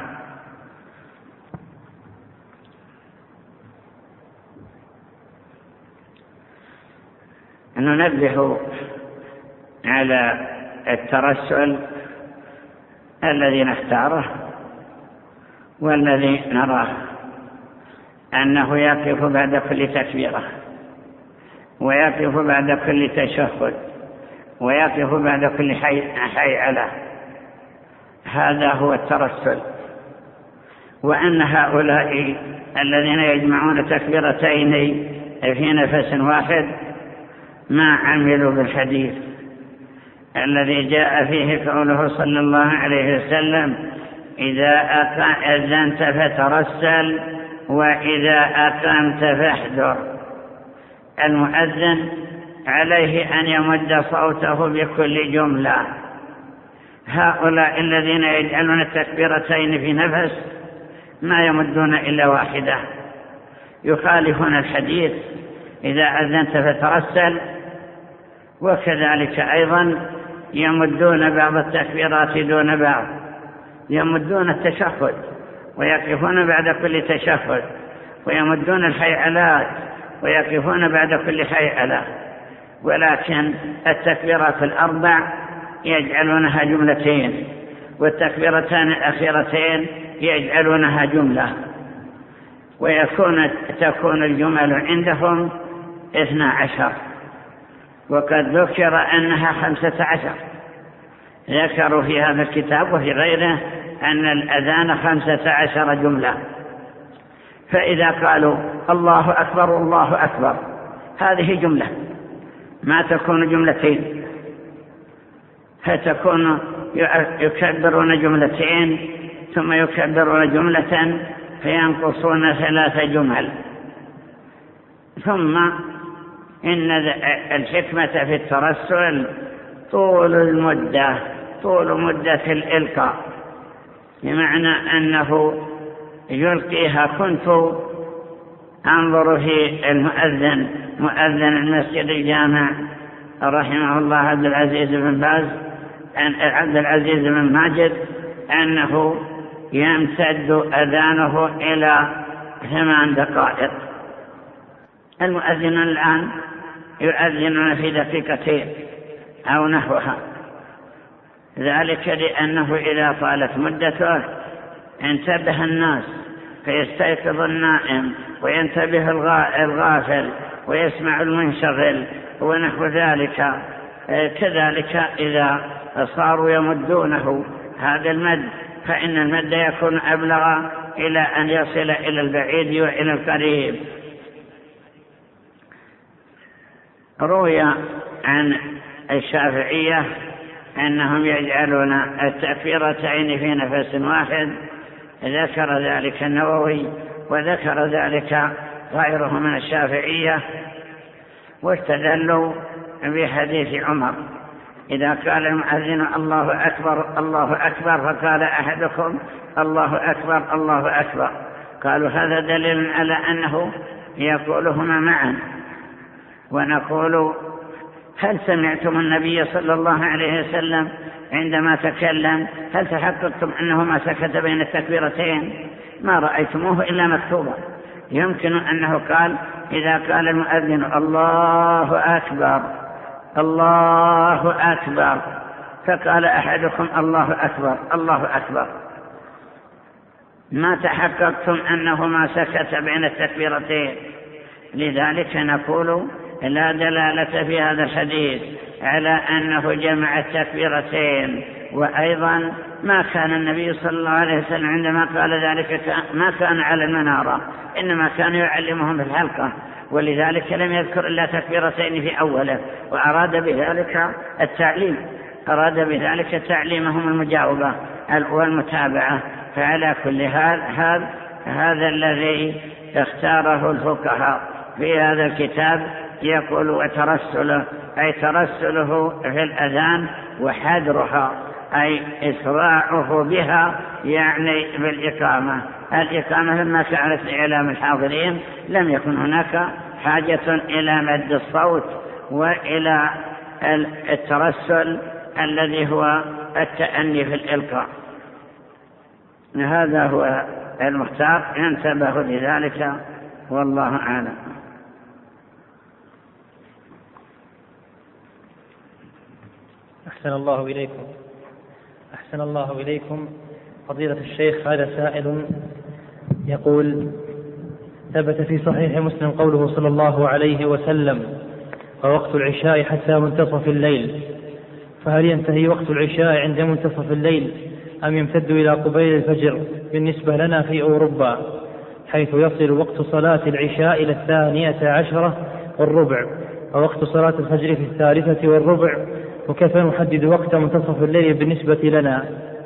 ننبه على الترسل الذي نختاره والذي نراه، أنه يقف بعد كل تكبيرة، ويقف بعد كل تشهد، ويقف بعد كل حيعلة. هذا هو الترسل. وأن هؤلاء الذين يجمعون تكبيرتين في نفس واحد ما عملوا بالحديث الذي جاء فيه قوله صلى الله عليه وسلم: إذا أذنت فترسل وإذا أقمت فاحذر. المؤذن عليه أن يمد صوته بكل جملة. هؤلاء الذين يجعلون التكبيرتين في نفس ما يمدون إلا واحدة، يخالفون الحديث: إذا أذنت فترسل. وكذلك أيضا يمدون بعض التكبيرات دون بعض، يمدون التشهد ويقفون بعد كل تشهد، ويمدون الحيعلات ويقفون بعد كل حيعلة. ولكن التكبيرات الأربع يجعلونها جملتين، والتكبيرتان الأخيرتين يجعلونها جملة، ويكون تكون الجمل عندهم اثنا عشر، وقد ذكر أنها خمسة عشر. ذكروا في هذا الكتاب وفي غيره أن الأذان خمسة عشر جملة. فإذا قالوا الله أكبر الله أكبر، هذه جملة، ما تكون جملتين، فتكون يكبرون جملتين ثم يكبرون جملة فينقصون ثلاث جمل. ثم إن الحكمة في الترسل طول المدة، طول مدة الإلقاء، بمعنى أنه يلقيها. كنت أنظر في المؤذن مؤذن المسجد الجامع رحمه الله عبد العزيز بن باز عبد العزيز بن ماجد أنه يمتد أذانه إلى ثمان دقائق. المؤذن الآن يؤذنون في دقيقتين أو نحوها، ذلك لأنه إذا طالت مدته انتبه الناس، فيستيقظ النائم وينتبه الغافل ويسمع المنشغل ونحو ذلك. كذلك إذا صاروا يمدونه هذا المد، فإن المد يكون أبلغ إلى أن يصل إلى البعيد وإلى القريب. روي عن الشافعية أنهم يجعلون التكبيرتين في نفس واحد، ذكر ذلك النووي وذكر ذلك غيره من الشافعية، واستدلوا بحديث عمر إذا قال المؤذن الله أكبر الله أكبر فقال أحدكم الله أكبر الله أكبر، قالوا هذا دليل على أنه يقولهما معا. ونقول هل سمعتم النبي صلى الله عليه وسلم عندما تكلم هل تحققتم أنه ما سكت بين التكبيرتين؟ ما رأيتموه إلا مكتوبا. يمكن أنه قال إذا قال المؤذن الله أكبر الله أكبر فقال أحدكم الله أكبر الله أكبر، ما تحققتم أنه ما سكت بين التكبيرتين. لذلك نقول لا دلالة في هذا الحديث على أنه جمع التكبيرتين. وأيضا ما كان النبي صلى الله عليه وسلم عندما قال ذلك ما كان على المنارة، إنما كان يعلمهم في الحلقة، ولذلك لم يذكر إلا تكبيرتين في أوله، وأراد بذلك التعليم أراد بذلك تعليمهم المجاوبة والمتابعة. فعلى كل حال هذا هذا الذي اختاره الفقهاء في هذا الكتاب. يقول وترسله أي ترسله في الأذان، وحذرها أي إسراعه بها يعني بالإقامة. الإقامة لما كانت لإعلام الحاضرين لم يكن هناك حاجة إلى مد الصوت وإلى الترسل الذي هو التأني في الإلقاء. هذا هو المختار، ينتبه لذلك والله أعلم. أحسن الله إليكم أحسن الله إليكم فضيلة الشيخ. هذا سائل يقول: ثبت في صحيح مسلم قوله صلى الله عليه وسلم: ووقت العشاء حتى منتصف الليل، فهل ينتهي وقت العشاء عند منتصف الليل أم يمتد إلى قبيل الفجر بالنسبة لنا في أوروبا، حيث يصل وقت صلاة العشاء إلى الثانية عشرة والربع ووقت صلاة الفجر في الثالثة والربع، وكيف نحدد وقت منتصف الليل بالنسبة لنا؟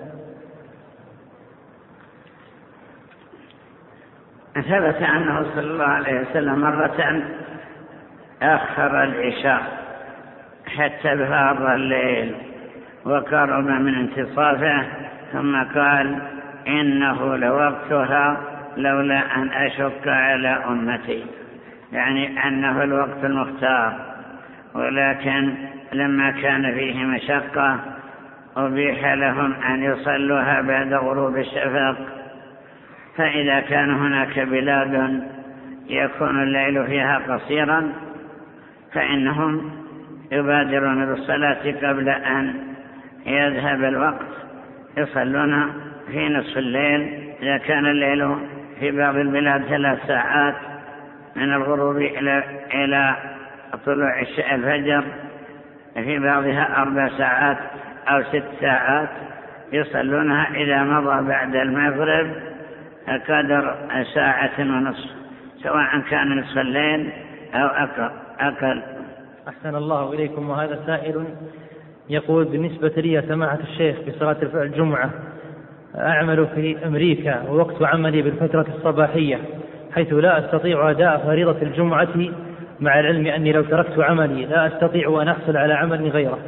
ثبت عنه صلى الله عليه وسلم مرة أخر العشاء حتى بهار الليل وقرب من انتصافه، ثم قال: إنه لوقتها لولا أن أشق على أمتي، يعني أنه الوقت المختار، ولكن لما كان فيه مشقة أبيح لهم أن يصلوها بعد غروب الشفق. فإذا كان هناك بلاد يكون الليل فيها قصيرا فإنهم يبادرون بالصلاة قبل أن يذهب الوقت، يصلون في نصف الليل. إذا كان الليل في بعض البلاد ثلاث ساعات من الغروب إلى إلى طلوع الفجر، في بعضها أربع ساعات أو ست ساعات، يصلونها إذا مضى بعد المغرب قدر ساعة ونصف، سواء كان نصف الليل أو أقل. أحسن الله إليكم. وهذا سائل يقول: بالنسبة لي يا سماحة الشيخ بصلاة الجمعة أعمل في أمريكا، ووقت عملي بالفترة الصباحية، حيث لا أستطيع أداء فريضة الجمعة، مع العلم أني لو تركت عملي لا أستطيع أن أحصل على عمل غيره.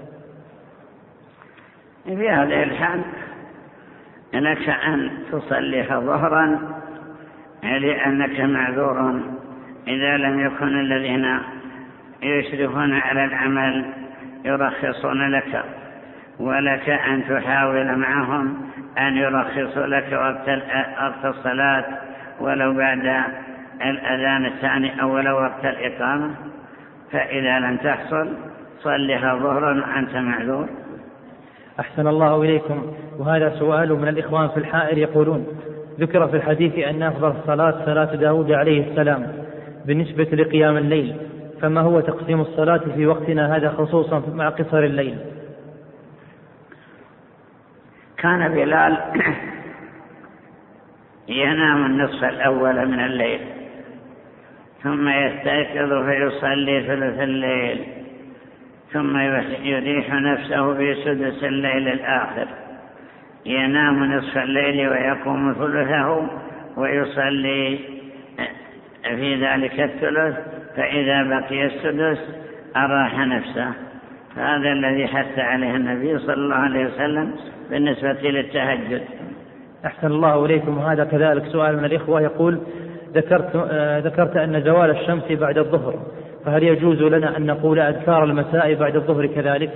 في هذه الحال لك أن تصليها ظهرا لأنك معذور إذا لم يكن الذين يشرفون على العمل يرخصون لك، ولك أن تحاول معهم أن يرخصوا لك وقت الصلاة ولو بعد الأذان الثاني أو ولو وقت الإقامة. فإذا لم تحصل صلها ظهرا وأنت معذور. أحسن الله إليكم. وهذا سؤال من الإخوان في الحائر يقولون: ذكر في الحديث أن أفضل الصلاة صلاة داود عليه السلام بالنسبة لقيام الليل، فما هو تقسيم الصلاة في وقتنا هذا خصوصا مع قصر الليل؟ كان بلال ينام النصف الأول من الليل ثم يستيقظ فيصلي ثلث الليل ثم يريح نفسه في سدس الليل الآخر، ينام نصف الليل ويقوم ثلثه ويصلي في ذلك الثلث، فإذا بقي السدس أراح نفسه. هذا الذي حث عليه النبي صلى الله عليه وسلم بالنسبة للتهجد. أحسن الله إليكم. هذا كذلك سؤال من الإخوة يقول: ذكرت, ذكرت أن زوال الشمس بعد الظهر، فهل يجوز لنا أن نقول أذكار المساء بعد الظهر كذلك؟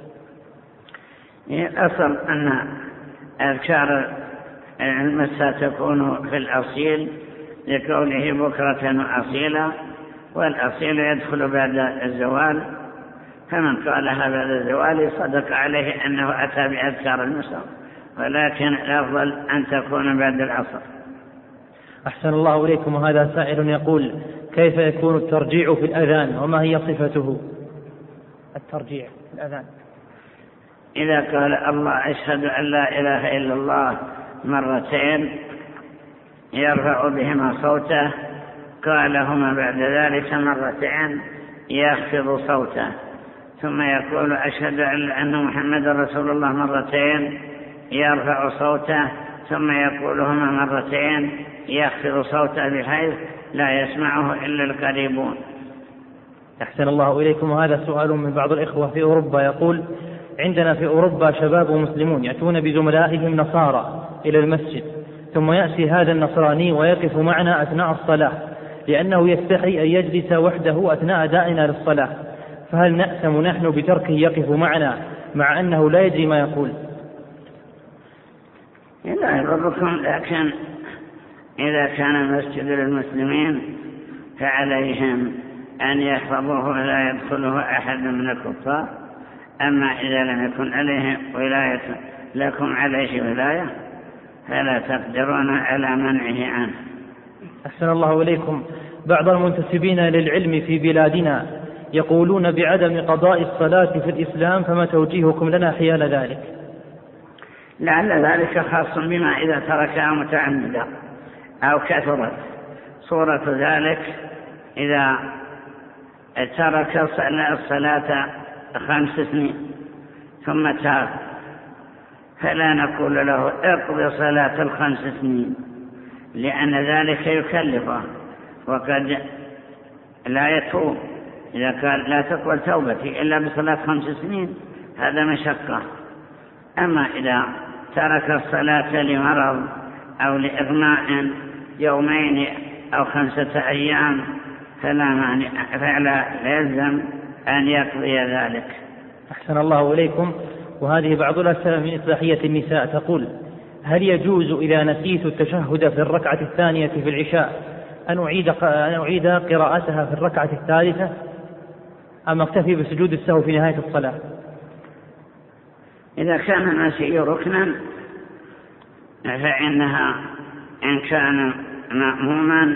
الأصل أن أذكار المساء تكون في الأصيل لكونه بكرة وأصيلا، والأصيل يدخل بعد الزوال، فمن قالها بعد الزوال صدق عليه أنه أتى بأذكار المساء، ولكن الأفضل أن تكون بعد العصر. أحسن الله إليكم. وهذا سائل يقول: كيف يكون الترجيع في الأذان وما هي صفته؟ الترجيع في الأذان إذا قال الله أشهد أن لا إله إلا الله مرتين يرفع بهما صوته، قالهما بعد ذلك مرتين يخفض صوته، ثم يقول أشهد أن محمد رسول الله مرتين يرفع صوته، ثم يقولهما مرتين يخفض صوته بحيث لا يسمعه إلا القريبون. أحسن الله إليكم. وهذا سؤال من بعض الإخوة في أوروبا يقول: عندنا في أوروبا شباب مسلمون يأتون بزملائهم نصارى إلى المسجد، ثم يأتي هذا النصراني ويقف معنا أثناء الصلاة لأنه يستحي أن يجلس وحده أثناء أدائنا للصلاة، فهل نأثم نحن بتركه يقف معنا مع أنه لا يدري ما يقول؟ لا يضركم، لكن إذا كان المسجد للمسلمين فعليهم أن يحفظوه ولا يدخله أحد من الكفار. أما إذا لم يكن عليه ولاية لكم عليه ولاية فلا تقدرون على منعه عنه. أحسن الله إليكم. بعض المنتسبين للعلم في بلادنا يقولون بعدم قضاء الصلاة في الإسلام، فما توجيهكم لنا حيال ذلك؟ لعل ذلك خاص بما إذا تركها متعمدا أو كثرت. صورة ذلك إذا ترك الصلاة خمس سنين ثم تاب، فلا نقول له اقضي صلاة الخمس سنين، لأن ذلك يكلفه وقد لا يتوب. إذا قال لا تقبل توبتي إلا بصلاة خمس سنين هذا مشقة. أما إذا ترك الصلاة لمرض أو لإغماء يومين أو خمسة أيام فلا مانع، فلا يلزم أن يقضي ذلك. أحسن الله إليكم. وهذه بعض الأسئلة من إصلاحية النساء تقول: هل يجوز إذا نسيت التشهد في الركعة الثانية في العشاء أن أعيد أن أعيد قراءتها في الركعة الثالثة، أم أكتفي بسجود السهو في نهاية الصلاة؟ إذا كان النسي ركنا فإنها إن كان مأموما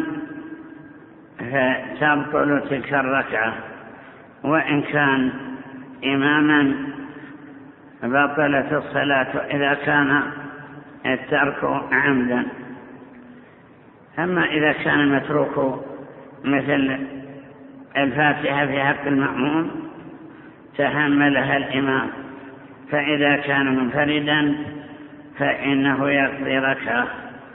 فتبطل تلك الركعة، وإن كان إماما بطلت الصلاة إذا كان الترك عمدا. أما إذا كان المتروك مثل الفاتحة في حق المأموم تحملها الإمام، فإذا كان منفردا فإنه يقضي ركعة،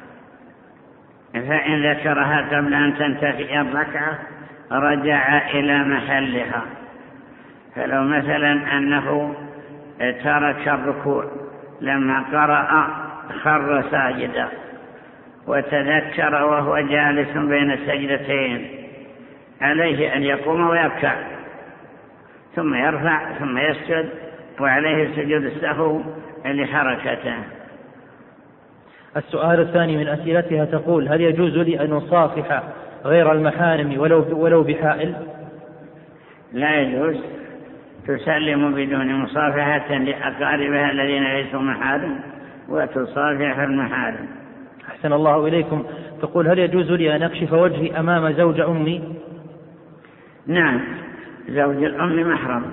فإن ذكرها قبل أن تنتهي الركعة رجع إلى محلها. فلو مثلا أنه ترك الركوع لما قرأ خر ساجدا وتذكر وهو جالس بين السجدتين، عليه أن يقوم ويركع ثم يرفع ثم يسجد، وعليه سجود السهو لحركته. السؤال الثاني من أسئلتها تقول: هل يجوز لي أن أصافح غير المحارم ولو ولو بحائل؟ لا يجوز، تسلم بدون مصافحة لأقاربها الذين ليسوا محارم وتصافح المحارم. أحسن الله إليكم. تقول: هل يجوز لي أن أكشف وجهي أمام زوج أمي؟ نعم، زوج الأم محرم،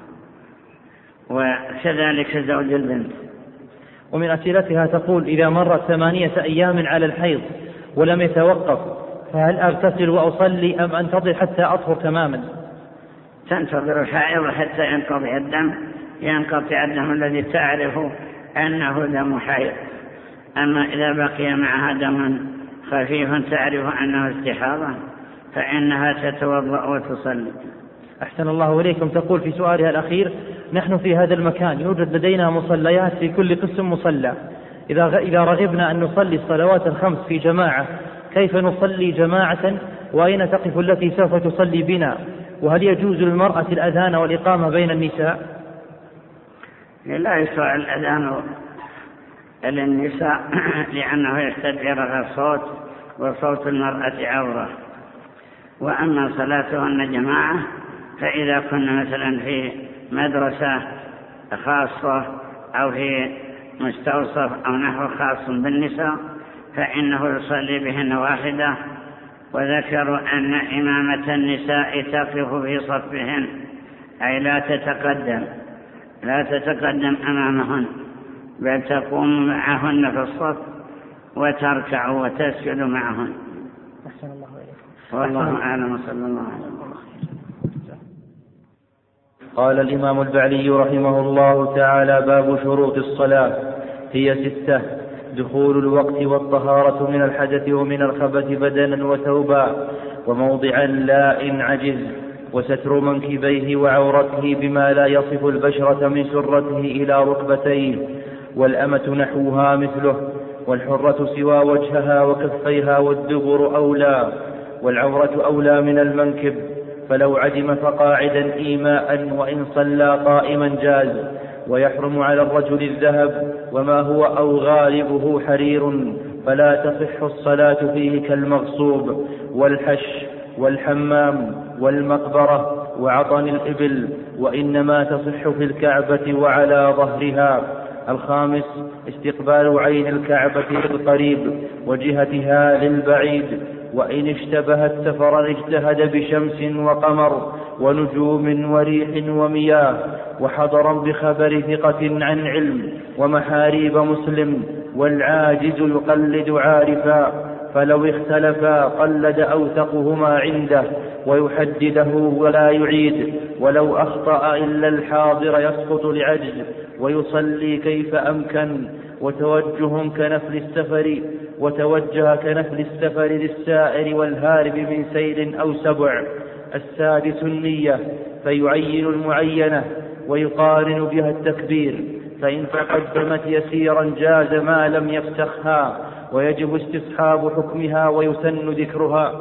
وكذلك زوج البنت. ومن أسئلتها تقول: إذا مرت ثمانية أيام على الحيض ولم يتوقف فهل أغتسل وأصلي أم أنتظر حتى أطهر تماما؟ تنتظر الحائض حتى ينقضي الدم ينقطع الدم الذي تعرف أنه دم حيض. أما إذا بقي معها دم خفيف تعرف أنه استحاضة فإنها تتوضأ وتصلي. أحسن الله إليكم. تقول في سؤالها الأخير: نحن في هذا المكان يوجد لدينا مصليات في كل قسم مصلى، إذا إذا رغبنا أن نصلي الصلوات الخمس في جماعة كيف نصلي جماعة؟ وأين تقف التي سوف تصلي بنا؟ وهل يجوز للمرأة الأذان والإقامة بين النساء؟ لا يشرع الأذان للنساء لأنه يستدعي الصوت وصوت المرأة عورة. وأما صلاتهن جماعة فإذا كنا مثلا في مدرسة خاصة أو في مستوصف أو نحو خاص بالنساء فإنه يصلي بهن واحدة. وذكروا أن إمامة النساء تقف في صفهن أي لا تتقدم لا تتقدم أمامهن بل تقوم معهن في الصف وتركع وتسجد معهن. أحسن الله إليكم. والله أعلم صلى الله عليه وسلم. قال الإمام البعلي رحمه الله تعالى: باب شروط الصلاة هي ستة: دخول الوقت والطهارة من الحدث ومن الخبث بدنا وثوبا وموضعا لا إن عجز، وستر منكبيه وعورته بما لا يصف البشرة من سرته إلى ركبتيه، والأمة نحوها مثله، والحرة سوى وجهها وكفيها والدبر أولى، والعورة أولى من المنكب، فلو عدم فقاعدا إيماء وإن صلى قائما جاز. ويحرم على الرجل الذهب وما هو أو غالبه حرير، فلا تصح الصلاة فيه كالمغصوب، والحش والحمام والمقبرة وعطن الإبل، وإنما تصح في الكعبة وعلى ظهرها. الخامس: استقبال عين الكعبة للقريب وجهتها للبعيد، وإن اشتبهت سفرا اجتهد بشمس وقمر ونجوم وريح ومياه، وحضرا بخبر ثقة عن علم ومحاريب مسلم، والعاجز يقلد عارفا، فلو اختلفا قلد أوثقهما عنده ويحدده ولا يعيد، ولو أخطأ إلا الحاضر يسقط لعجز، ويصلي كيف أمكن، وتوجه كنفل السفر وتوجه كنفل السفر للسائر والهارب من سيل أو سبع. السادس: النية، فيعين المعينة ويقارن بها التكبير، فإن تقدمت يسيرا جاز ما لم يفسخها، ويجب استصحاب حكمها ويسن ذكرها.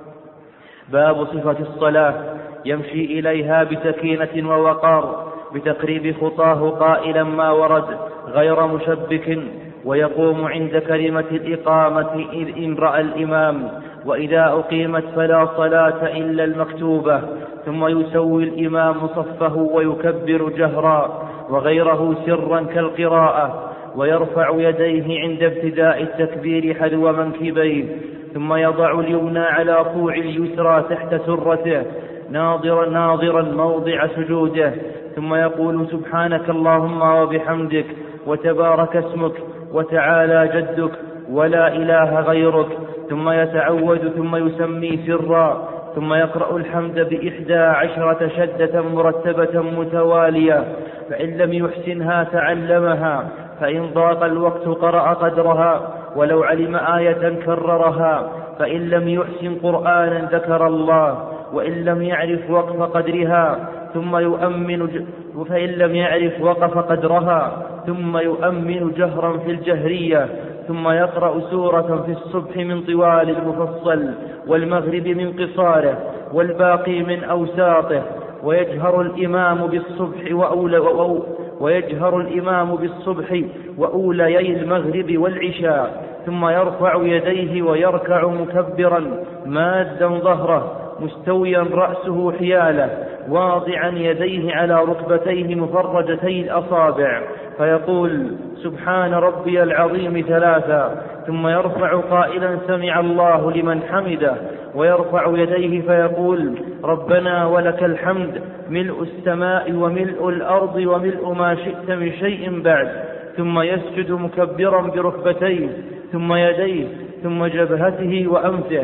باب صفة الصلاة: يمشي إليها بسكينة ووقار بتقريب خطاه قائلا ما ورد غير مشبك، ويقوم عند كلمة الإقامة إذ إن رأى الإمام، وإذا أقيمت فلا صلاة إلا المكتوبة، ثم يسوي الإمام صفه ويكبر جهرا وغيره سرا كالقراءة، ويرفع يديه عند ابتداء التكبير حذو منكبيه، ثم يضع اليمنى على كوع اليسرى تحت سرته ناظرا ناظرا موضع سجوده، ثم يقول: سبحانك اللهم وبحمدك وتبارك اسمك وتعالى جدك ولا إله غيرك، ثم يتعوذ ثم يسمي سرا، ثم يقرأ الحمد بإحدى عشرة شدة مرتبة متوالية، فإن لم يحسنها تعلمها، فإن ضاق الوقت قرأ قدرها، ولو علم آية كررها، فإن لم يحسن قرآنا ذكر الله، وإن لم يعرف وقف قدرها ثم يؤمن ج... فإن لم يعرف وقف قدرها ثم يؤمن جهرا في الجهرية، ثم يقرأ سورة في الصبح من طوال المفصل، والمغرب من قصاره، والباقي من أوساطه، ويجهر الإمام بالصبح وأولى وأو ويجهر الإمام بالصبح وأوليي المغرب والعشاء، ثم يرفع يديه ويركع مكبرا مادا ظهره مستويا رأسه حياله، واضعا يديه على ركبتيه مفرجتي الأصابع، فيقول: سبحان ربي العظيم ثلاثا، ثم يرفع قائلا: سمع الله لمن حمده، ويرفع يديه فيقول: ربنا ولك الحمد ملء السماء وملء الأرض وملء ما شئت من شيء بعد، ثم يسجد مكبرا بركبتيه، ثم يديه، ثم جبهته وأنفه،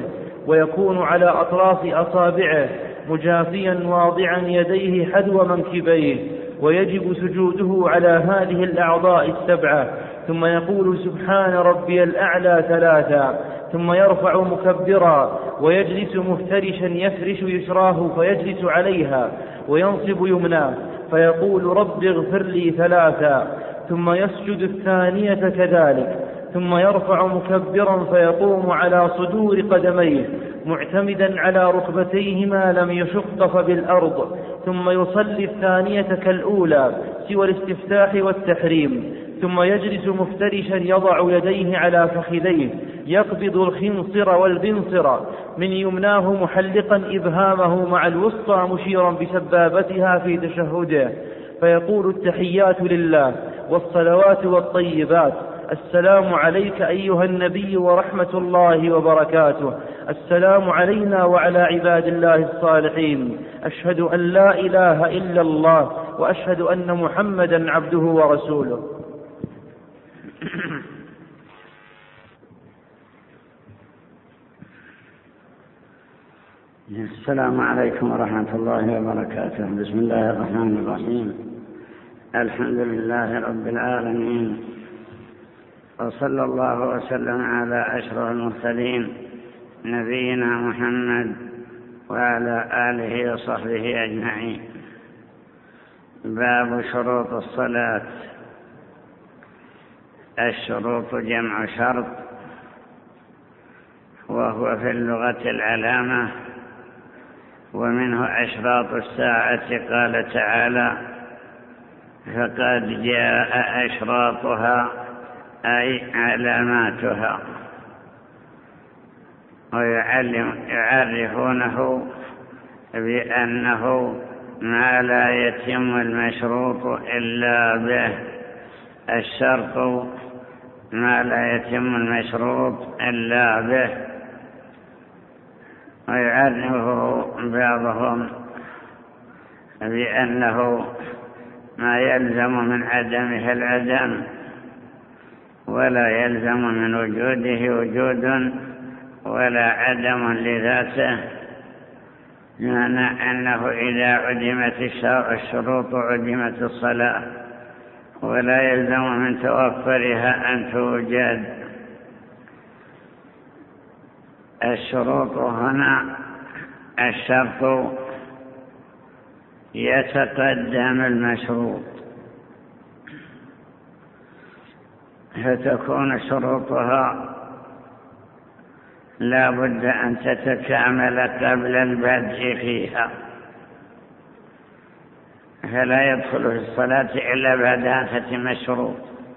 ويكون على أطراف أصابعه مجافيا واضعا يديه حذو منكبيه، ويجب سجوده على هذه الأعضاء السبعة، ثم يقول سبحان ربي الأعلى ثلاثا، ثم يرفع مكبرا ويجلس مفترشا يفرش يسراه فيجلس عليها، وينصب يمناه فيقول رب اغفر لي ثلاثا، ثم يسجد الثانية كذلك، ثم يرفع مكبرا فيقوم على صدور قدميه معتمدا على ركبتيه ما لم يشق بالأرض، ثم يصلي الثانية كالأولى سوى الاستفتاح والتحريم، ثم يجلس مفترشا يضع يديه على فخذيه، يقبض الخنصر والبنصر من يمناه محلقا إبهامه مع الوسطى مشيرا بسبابتها في تشهده، فيقول التحيات لله والصلوات والطيبات، السلام عليك أيها النبي ورحمة الله وبركاته، السلام علينا وعلى عباد الله الصالحين، أشهد أن لا إله إلا الله وأشهد أن محمدا عبده ورسوله. السلام عليكم ورحمة الله وبركاته. بسم الله الرحمن الرحيم. الحمد لله رب العالمين، وصلى الله وسلم على أشرف المرسلين نبينا محمد وعلى آله وصحبه أجمعين. باب شروط الصلاة. الشروط جمع شرط، وهو في اللغة العلامة، ومنه أشراط الساعة. قال تعالى فقد جاء أشراطها أي علاماتها، ويعرفونه بأنه ما لا يتم المشروط إلا به. الشرط ما لا يتم المشروط إلا به، ويعرفه بعضهم بأنه ما يلزم من عدمه العدم، ولا يلزم من وجوده وجود، ولا عدم لذاته، معنى أنه إذا عدمت الشروط عدمت الصلاة، ولا يلزم من توفرها أن توجد. الشروط هنا الشرط يتقدم المشروط، فتكون شروطها لا بد أن تتكامل قبل البدء فيها، فلا يدخل في الصلاة إلا بعد هذه مشروط.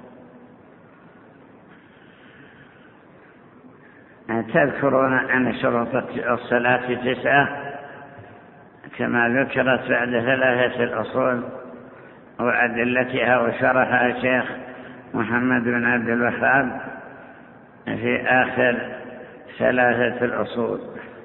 تذكرون أن شروط الصلاة تسعة كما ذكرت بعد ثلاثة الأصول وأدلتها، وشرحها الشيخ محمد بن عبد الوهاب في آخر ثلاثة الأصول.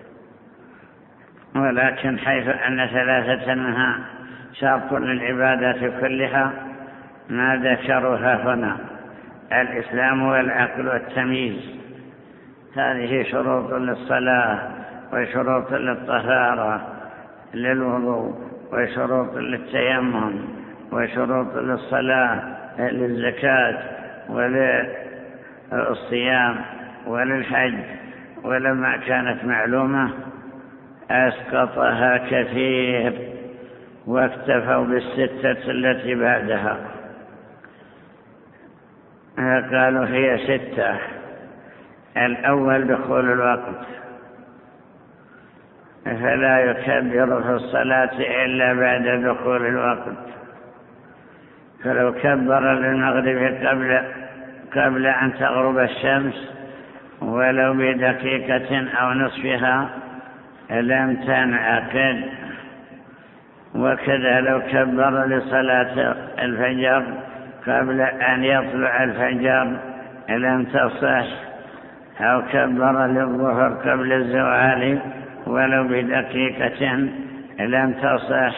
ولكن حيث أن ثلاثة منها شرط للعبادات كلها ما ذكرها هنا: الإسلام والعقل والتمييز، هذه شروط للصلاة، وشروط للطهارة للوضوء، وشروط للتيمم، وشروط للصلاة للزكاة وللصيام وللحج. ولما كانت معلومة أسقطها كثير، واكتفوا بالستة التي بعدها، قالوا هي ستة. الأول دخول الوقت، فلا يكبر في الصلاة إلا بعد دخول الوقت، فلو كبر للمغرب قبل قبل أن تغرب الشمس ولو بدقيقة أو نصفها لم تنعقد. وكذا لو كبر لصلاة الفجر قبل أن يطلع الفجر لم تصح، أو كبر للظهر قبل الزوال ولو بدقيقة لم تصح.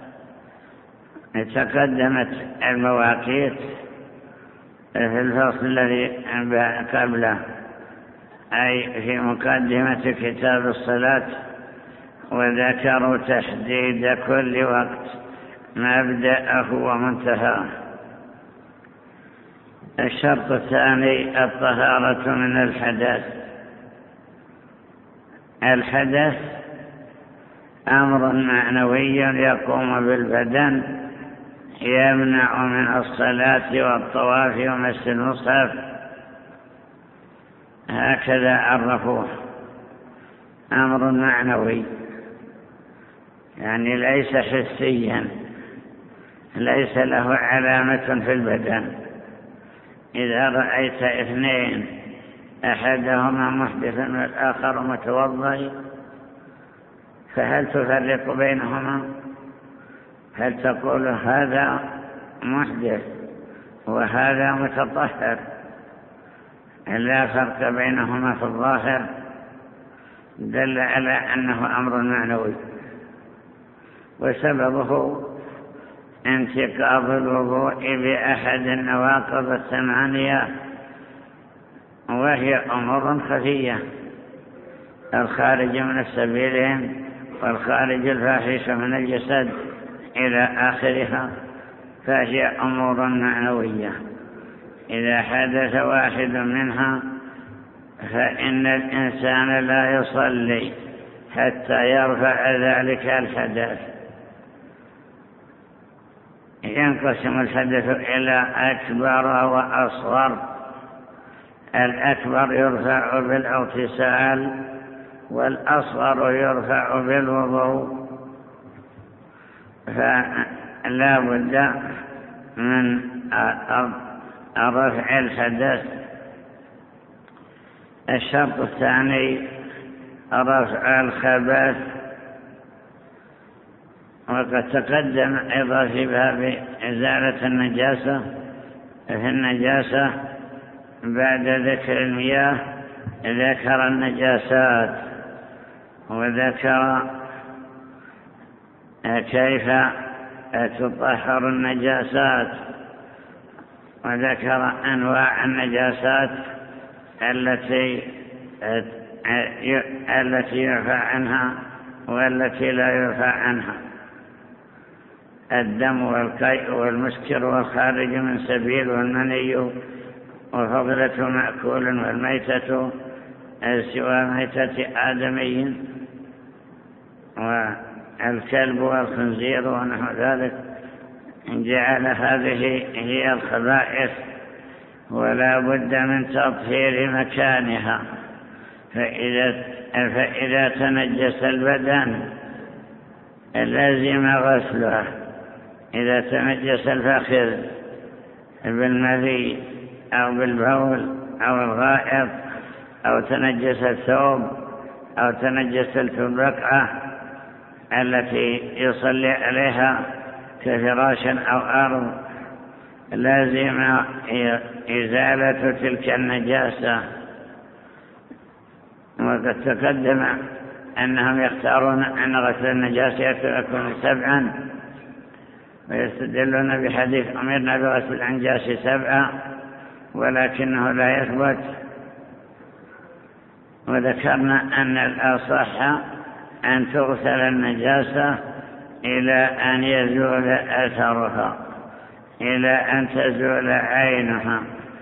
تقدمت المواقيت في الفصل الذي قبله. أي في مقدمة كتاب الصلاة، وذكروا تحديد كل وقت مبدأه ومنتهاه. الشرط الثاني الطهارة من الحدث. الحدث أمر معنوي يقوم بالبدن يمنع من الصلاة والطواف ومس المصحف، هكذا عرفوه، أمر معنوي يعني ليس حسيا، ليس له علامة في البدن. إذا رأيت اثنين أحدهما محدث والآخر متوضئ، فهل تفرق بينهما؟ هل تقول هذا محدث وهذا متطهر؟ لا فرق بينهما في الظاهر، دل على أنه أمر معنوي، وسببه انتقاض الوضوء بأحد النواقض الثمانية، وهي أمور خفية، الخارج من السبيلين والخارج الفاحش من الجسد إلى آخرها، فهي أمور معنوية. إذا حدث واحد منها فإن الإنسان لا يصلي حتى يرفع ذلك الحدث. ينقسم الحدث إلى أكبر وأصغر. الأكبر يرفع بالاغتسال، والأصغر يرفع بالوضوء، فلا بد من رفع الحدث. الشرط الثاني رفع الخبث، وقد تقدم أيضا في باب إزالة النجاسة في النجاسة بعد ذكر المياه ذكر النجاسات، وذكر كيف تطهر النجاسات، وذكر أنواع النجاسات التي التي يرفع عنها والتي لا يرفع عنها: الدم والقيء والمسكر والخارج من سبيل والمني وفضلة مأكول والميتة سوى ميتة آدمي والكلب والخنزير ونحو ذلك. جعل هذه هي الخبائث، ولا بد من تطهير مكانها. فإذا, فإذا تنجس البدن لازم غسله. إذا تنجس الفخذ بالمذي أو بالبول أو الغائط، أو تنجس الثوب، أو تنجس البقعة التي يصلي عليها كفراش أو أرض، لازم إزالة تلك النجاسة. وقد تقدم أنهم يختارون أن غسل النجاسة يكون سبعا، ويستدلون بحديث أمرنا بغسل الأنجاس سبعا، ولكنه لا يثبت. وذكرنا أن الأصح أن تغسل النجاسة إلى أن يزول أثرها، إلى أن تزول عينها.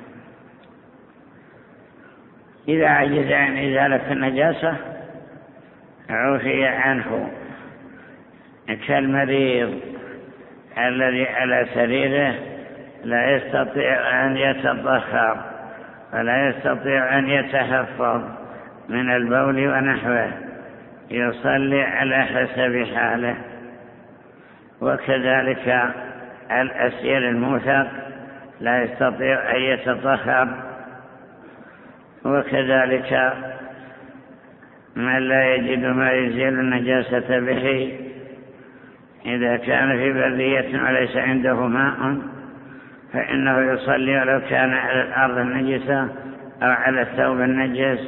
إذا عجز عن إزالة النجاسة عفي عنه، كالمريض الذي على سريره لا يستطيع أن يتطهر ولا يستطيع أن يتحفظ من البول ونحوه، يصلي على حسب حاله. وكذلك الأسير الموثق لا يستطيع أن يتطهر، وكذلك من لا يجد ما يزيل النجاسة به، إذا كان في برية وليس عنده ماء فإنه يصلي ولو كان على الأرض النجسة أو على الثوب النجس،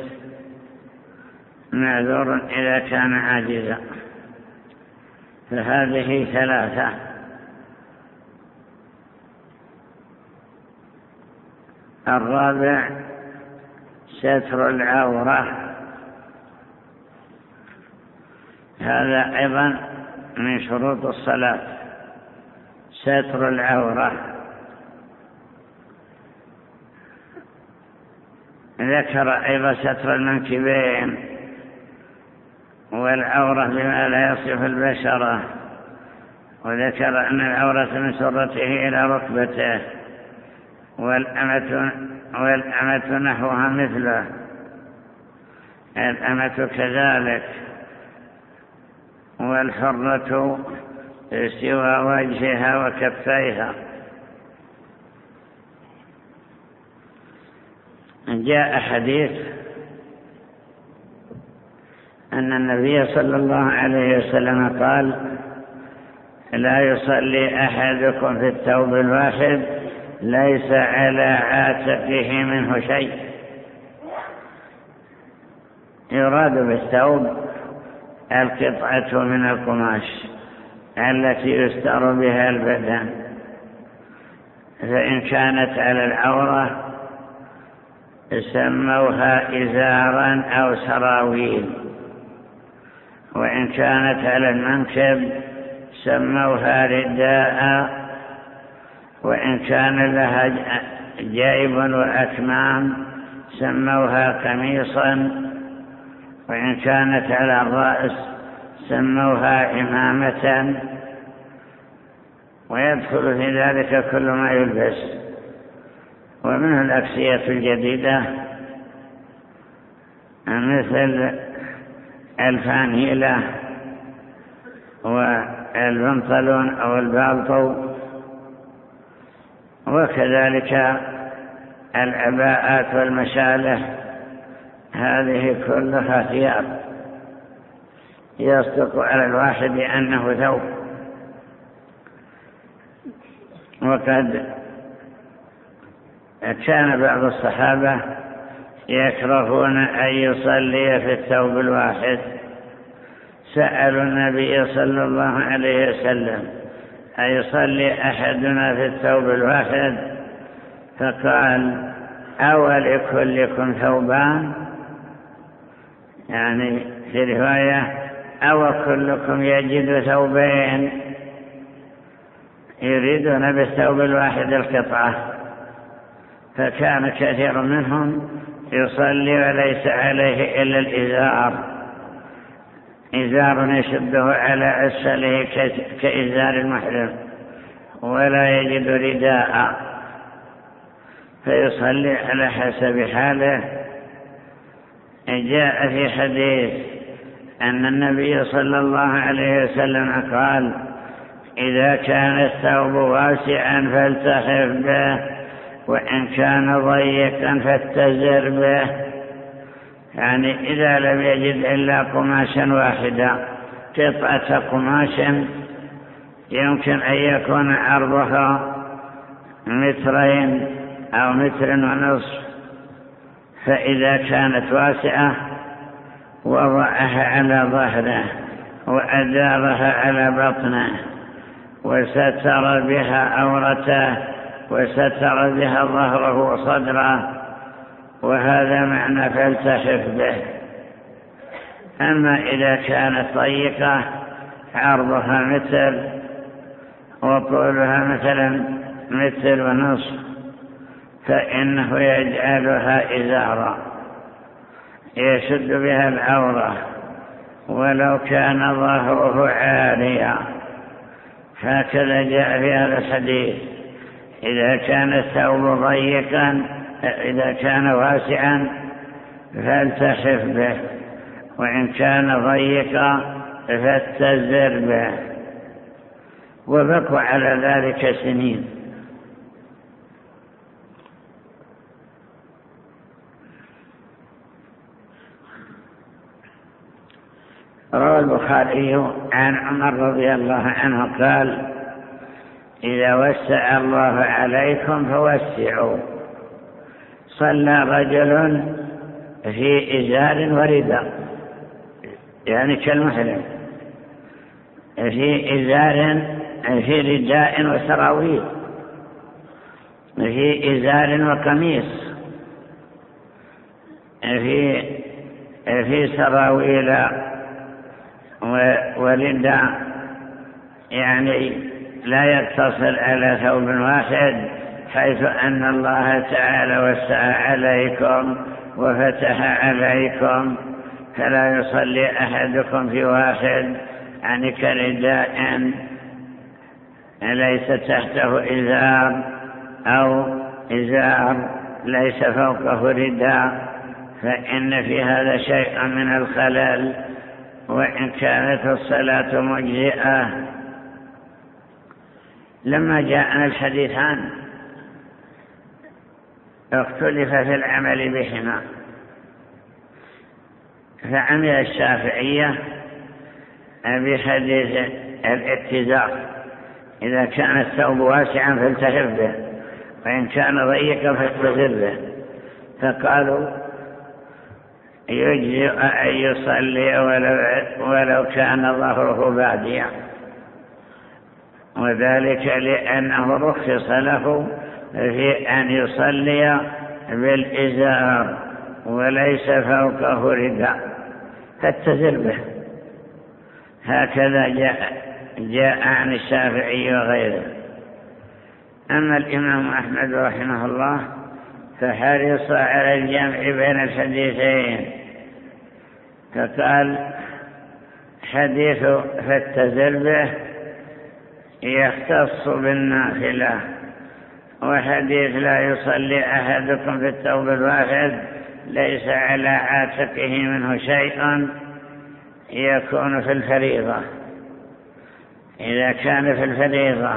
معذور إذا كان عاجزا. فهذه ثلاثة. الرابع ستر العورة، هذا أيضا من شروط الصلاة، ستر العورة. ذكر أيضا ستر المنكبين والعورة بما لا يصف البشرة، وذكر أن العورة من سرته إلى ركبته، والأمة, والأمة نحوها مثله، الأمة كذلك، والحرة سوى وجهها وكفيها. جاء حديث أن النبي صلى الله عليه وسلم قال: لا يصلي أحدكم في الثوب الواحد ليس على عاتقه منه شيء. يراد بالثوب القطعة من القماش التي يستر بها البدن، فإن كانت على العورة سموها إزارا أو سراويل، وإن كانت على المنكب سموها رداء، وإن كان لها جيب وأكمام سموها قميصا، وإن كانت على الرأس سموها عمامة. ويدخل في ذلك كل ما يلبس، ومنه الأكسية الجديدة مثل الفانيلة والبنطلون أو البالطو، وكذلك العباءات والمشالة، هذه كلها ثياب يصدق على الواحد أنه ثوب. وقد كان بعض الصحابة يكرهون أن يصلي في الثوب الواحد، سألوا النبي صلى الله عليه وسلم: أيصلي أحدنا في الثوب الواحد؟ فقال: أولكلكم ثوبان؟ يعني في رواية: أو كلكم يجد ثوبين؟ يريدون بالثوب الواحد القطعة. فكان كثير منهم يصلي وليس عليه إلا الإزار، إزار يشده على أسفله كإزار المحرم، ولا يجد رداء، فيصلي على حسب حاله. جاء في حديث أن النبي صلى الله عليه وسلم قال: إذا كان الثوب واسعا فالتحف به، وإن كان ضيقا فاتزر به. يعني إذا لم يجد إلا قماشا واحدا، قطعة قماش يمكن أن يكون عرضها مترين أو متر ونصف، فإذا كانت واسعة وضعها على ظهره وأدارها على بطنه وستر بها عورته وستر بها ظهره وصدره، وهذا معنى فالتحف به. أما إذا كانت ضيقة عرضها متر وطولها مثلا متر ونصف، فإنه يجعلها إزارا يشد بها العورة ولو كان ظهره عاليا. هكذا جاء في هذا الحديث: إذا كان الثوب ضيقا، إذا كان واسعا فالتحف به، وإن كان ضيقا فاتزر به. وبقوا على ذلك سنين. روى البخاري عن عمر رضي الله عنه قال: إذا وسع الله عليكم فوسعوا. صلى رجل في إزار ورداء، يعني كالمحرم، في إزار في رداء وسراويل، في إزار وقميص، في في سراويل ورداء، يعني لا يتصل على ثوب واحد، حيث أن الله تعالى وسع عليكم وفتح عليكم، فلا يصلي أحدكم في واحد يعني كرداء ليس تحته إزار أو إزار ليس فوقه رداء، فإن في هذا شيء من الخلل وإن كانت الصلاة مجزئة. لما جاءنا الحديثان اختلف في العمل بهما، فعمل الشافعية بحديث الاتزار، إذا كان الثوب واسعا فالتهف به، وإن كان ضيقا فاستزر به، فقالوا يجزئ أن يصلي ولو, ولو كان ظهره باديا، وذلك لأنه رخص له في أن يصلي بالإزار وليس فوقه رداء فاتزر به. هكذا جاء, جاء عن الشافعي وغيره. أما الإمام أحمد رحمه الله فحرص على الجمع بين الحديثين، فقال حديث فاتزر به يختص بالنافلة، وحديث لا يصلي أحدكم في الثوب الواحد ليس على عاتقه منه شيء يكون في الفريضة. إذا كان في الفريضة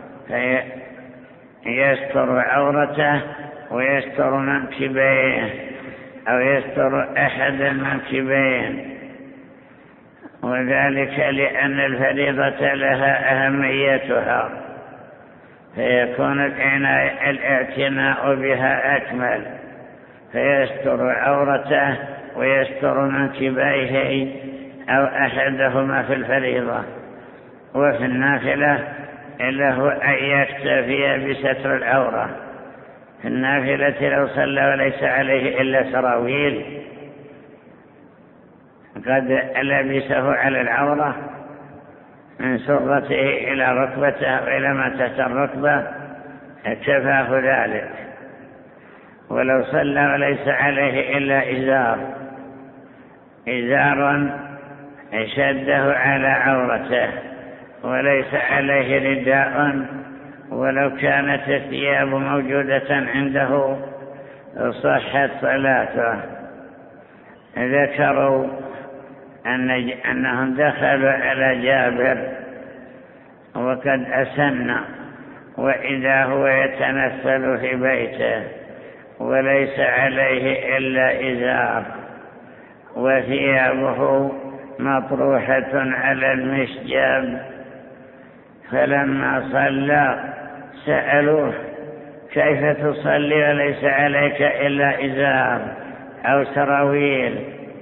فيستر عورته ويستر منكبيه أو يستر أحد المنكبين، وذلك لأن الفريضة لها أهميتها، فيكون الاعتناء بها أكمل، فيستر عورته ويستر منكبيه أو أحدهما في الفريضة. وفي النافلة له أن يكتفي بستر العورة. في النافلة لو صلى وليس عليه إلا سراويل قد لبسه على العورة من سرته إلى ركبته وإلى ما تحت الركبة كفاه ذلك. ولو صلى وليس عليه إلا إزار إزار شده على عورته وليس عليه رداء، ولو كانت الثياب موجودة عنده صحت صلاته. ذكروا أن أنهم دخلوا على جابر وقد أسن، وإذا هو يتنفل في بيته وليس عليه إلا إزار وثيابه مطروحة على المشجاب، فلما صلى سألوه كيف تصلي وليس عليك إلا إزار أو سراويل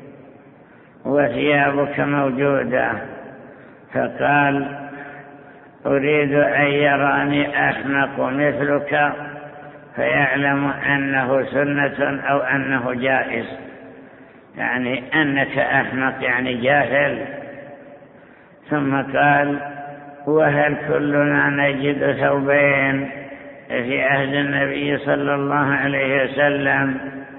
وثيابك موجودة؟ فقال أريد أن يراني أحمق مثلك فيعلم أنه سنة أو أنه جائز، يعني أنك أحمق يعني جاهل. ثم قال وهل كلنا نجد ثوبين في عهد النبي صلى الله عليه وسلم؟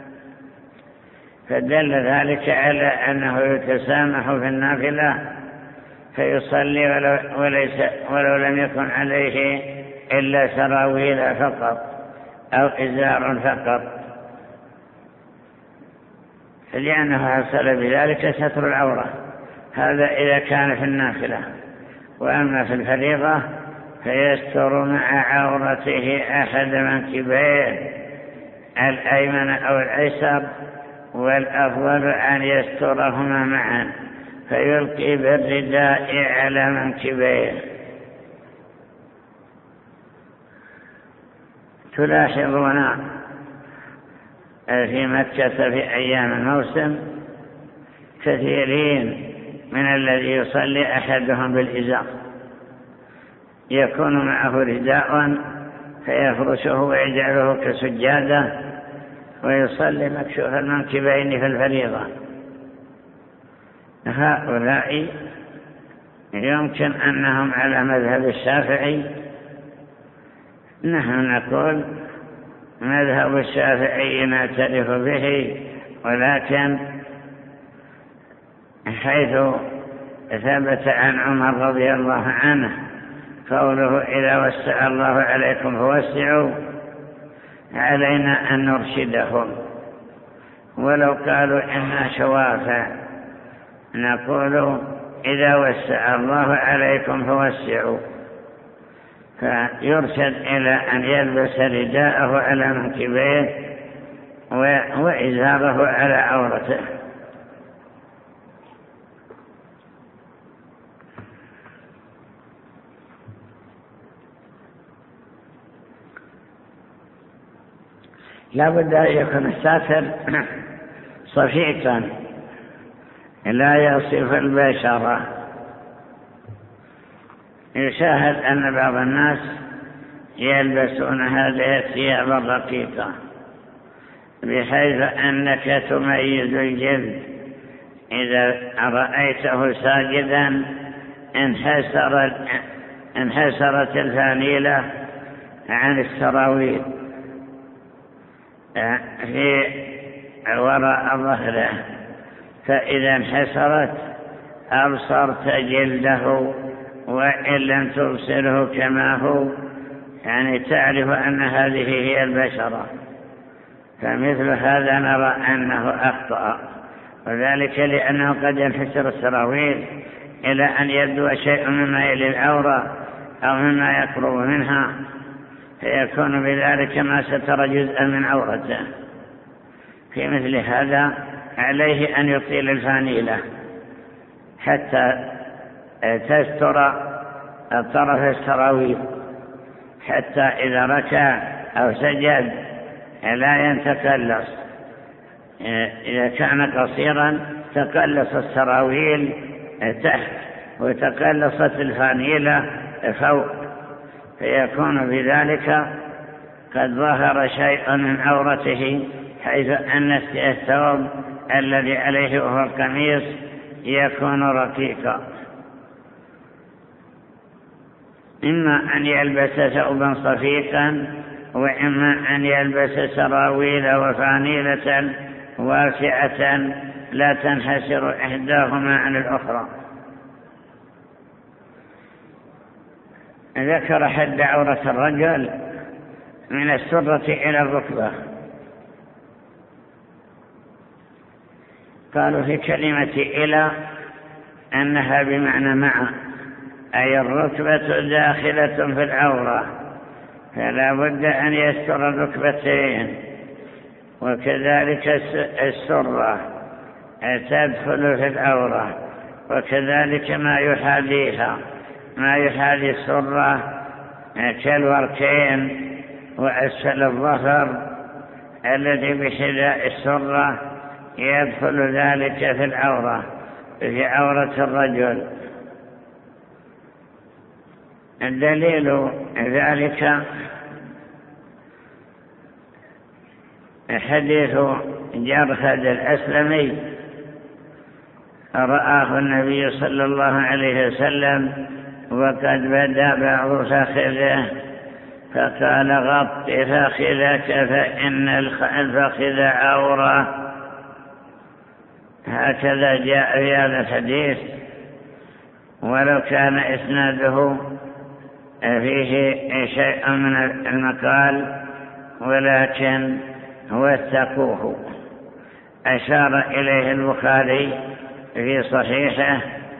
فدل ذلك على أنه يتسامح في النافلة فيصلي ولو, وليس ولو لم يكن عليه إلا سراويل فقط أو إزار فقط، لأنه حصل بذلك ستر العورة. هذا إذا كان في النافلة. وأما في الفريضة فيستر مع عورته أحد منكبيه الأيمن أو الأيسر، والأفضل أن يسترهما معا فيلقي بالرداء على منكبيه. تلاحظون في مكة في أيام الموسم كثيرين من الذي يصلي أحدهم بالإزار يكون معه رداء فيفرشه ويجعله كسجادة ويصلي مكشوف المنكبين في الفريضة. هؤلاء يمكن أنهم على مذهب الشافعي. نحن نقول مذهب الشافعي نعترف به، ولكن حيث ثبت عن عمر رضي الله عنه قوله إذا وسع الله عليكم فوسعوا، علينا أن نرشدهم. ولو قالوا إنا شوافع نقول إذا وسع الله عليكم فوسعوا، فيرشد إلى أن يلبس رداءه على منكبيه وإزاره على عورته. لا بد أن يكون الساتر صفيقا لا يصف البشرة. يشاهد أن بعض الناس يلبسون هذه الثياب الرقيقة بحيث أنك تميز الجلد. إذا رأيته ساجدا انحسرت, انحسرت الفانيلة عن السراويل في وراء ظهره، فإذا انحسرت أبصرت جلده، وإن لم تبصره كما هو يعني تعرف أن هذه هي البشرة. فمثل هذا نرى أنه أخطأ، وذلك لأنه قد ينحسر السراويل إلى أن يبدو شيء مما يلي العورة أو مما يقرب منها، فيكون بذلك ما ستر جزءا من عورته. في مثل هذا عليه أن يطيل الفانيلة حتى تستر طرف السراويل، حتى إذا ركع أو سجد لا يتقلص. إذا كان قصيرا تقلص السراويل تحت وتقلصت الفانيلة فوق، فيكون بذلك قد ظهر شيء من عورته، حيث أن الثوب الذي عليه وهو القميص يكون رقيقا. إما أن يلبس ثوبا صفيقا، وإما أن يلبس سراويل وفانيلة واسعة لا تنحسر إحداهما عن الأخرى. ذكر حد عورة الرجل من السرة إلى الركبة. قالوا في كلمة إلى أنها بمعنى مع، أي الركبة داخلة في العورة، فلا بد أن يستر الركبتين. وكذلك السرة تدخل في العورة، وكذلك ما يحاذيها، ما يحاذي السرة كالوركين وأسفل الظهر الذي بحذاء السرة يدخل ذلك في العورة، في عورة الرجل. الدليل ذلك حديث جرهد الأسلمي، رآه النبي صلى الله عليه وسلم وقد بدا بعض فخذه، فقال غط فخذك فإن الفخذ عورة. هكذا جاء في هذا الحديث، ولو كان إسناده فيه شيء من المقال ولكن وثقوه. أشار إليه البخاري في صحيحه،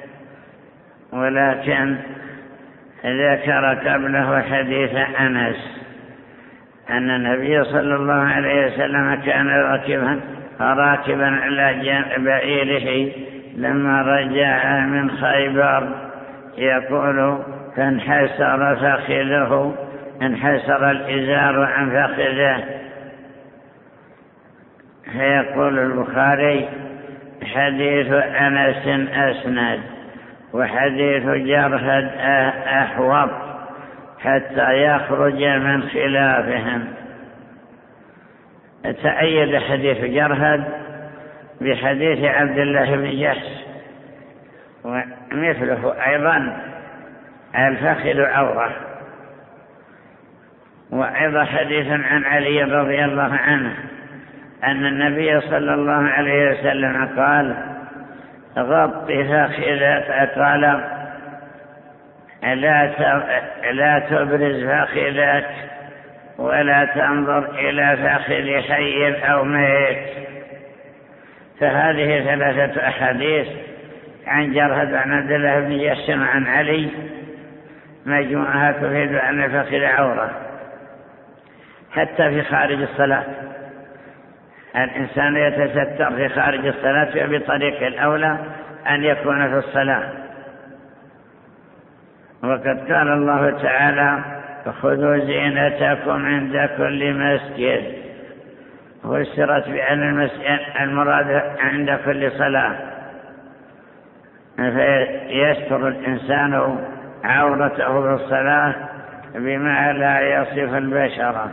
ولكن ذكر قبله حديث أنس أن النبي صلى الله عليه وسلم كان راكبا راكبا على بعيره لما رجع من خيبر، يقول فانحسر فخذه، انحسر الإزار عن فخذه. فيقول البخاري حديث أنس أسند، وحديث جرهد أحوط حتى يخرج من خلافهم. تأيد حديث جرهد بحديث عبد الله بن جحش، ومثله أيضا الفخذ عورة. وأيضا حديث عن علي رضي الله عنه أن النبي صلى الله عليه وسلم قال: غط فخذك، قال: لا تبرز فخذك ولا تنظر إلى فخذ حي أو ميت. فهذه ثلاثة أحاديث عن جرهد عن عبد الله بن جحش عن علي مجموعها تفيد أن الفخذ عورة. حتى في خارج الصلاة الإنسان يتستر في خارج الصلاة، وبطريق الأولى أن يكون في الصلاة. وقد قال الله تعالى: خذوا زينتكم عند كل مسجد. فسرت بأن المسجد المراد عند كل صلاة، فيستر الإنسان عورته في الصلاة بما لا يصف البشرة.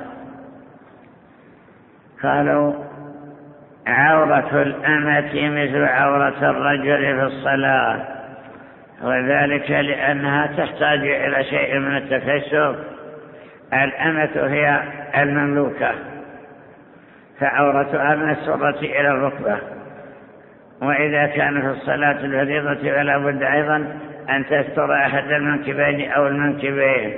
قالوا: عورة الأمة مثل عورة الرجل في الصلاة، وذلك لأنها تحتاج إلى شيء من التكشف. الأمة هي المملوكة، فعورتها من السرة إلى الركبة. وإذا كان في الصلاة الفريضة فلا بد أيضا أن تستر أحد المنكبين أو المنكبين،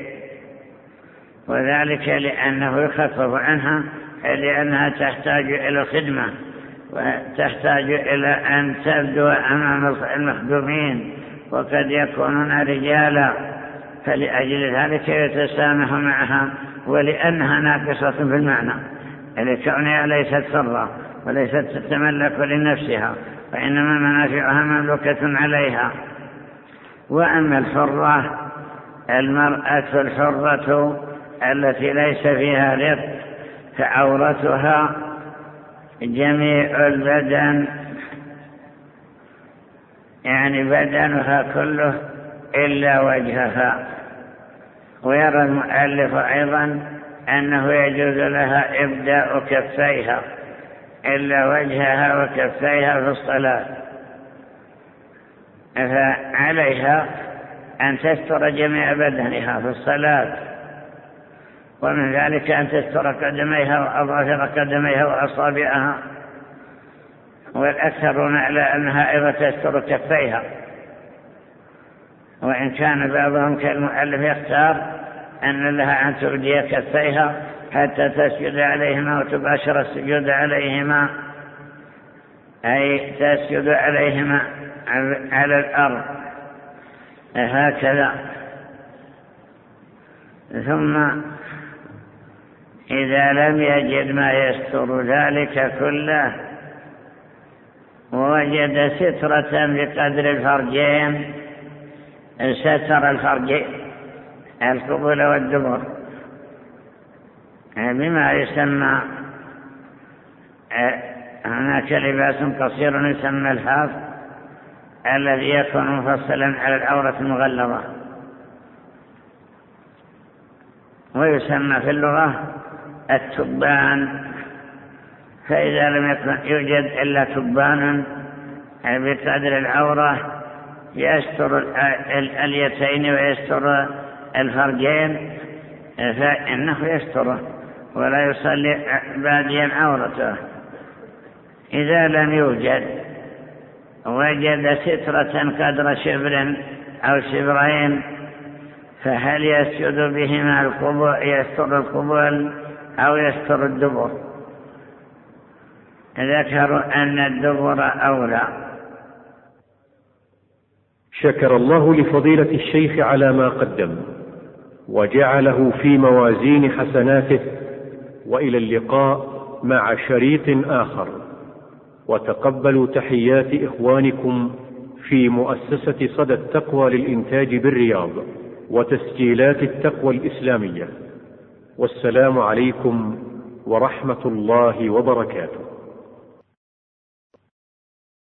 وذلك لأنه يخفف عنها، لأنها تحتاج إلى الخدمة وتحتاج إلى أن تبدو أمام المخدومين، وقد يكونون رجالا، فلأجل ذلك يتسامح معها، ولأنها ناقصة في المعنى، لكونها ليست حرة وليست تتملك لنفسها، وإنما منافعها مملوكة عليها. وأما الحرة، المرأة الحرة التي ليس فيها رق، فعورتها جميع البدن، يعني بدنها كله إلا وجهها. ويرى المؤلف أيضا أنه يجوز لها إبداء كفيها إلا وجهها وكفيها في الصلاة، فعليها أن تستر جميع بدنها في الصلاة، ومن ذلك أن تستر قدميها وأظافر قدميها وأصابعها. والأكثرون على أنها أيضا تستر كفيها، وإن كان بعضهم كالمؤلف يختار أن لها أن تبدي كفيها حتى تسجد عليهما وتباشر السجود عليهما، أي تسجد عليهما على الأرض هكذا. ثم إذا لم يجد ما يستر ذلك كله ووجد سترة بقدر الفرجين، ستر الفرجين القبول والدبر بما يسمى، هناك لباس قصير يسمى الحاف الذي يكون مفصلا على العورة المغلظة، ويسمى في اللغة التبان. فإذا لم يكن يوجد إلا تبان بقدر العورة يستر اليتين ويستر الفرجين، فإنه يستره ولا يصلي باديا عورته. إذا لم يوجد وجد سترة قدر شبر أو شبرين، فهل يسجد بهما القبول، يستر القبول أو يستر الدبر؟ ذكروا أن الدبر أولى. شكر الله لفضيلة الشيخ على ما قدم وجعله في موازين حسناته، وإلى اللقاء مع شريط آخر. وتقبلوا تحيات إخوانكم في مؤسسة صدى التقوى للإنتاج بالرياض وتسجيلات التقوى الإسلامية. والسلام عليكم ورحمة الله وبركاته.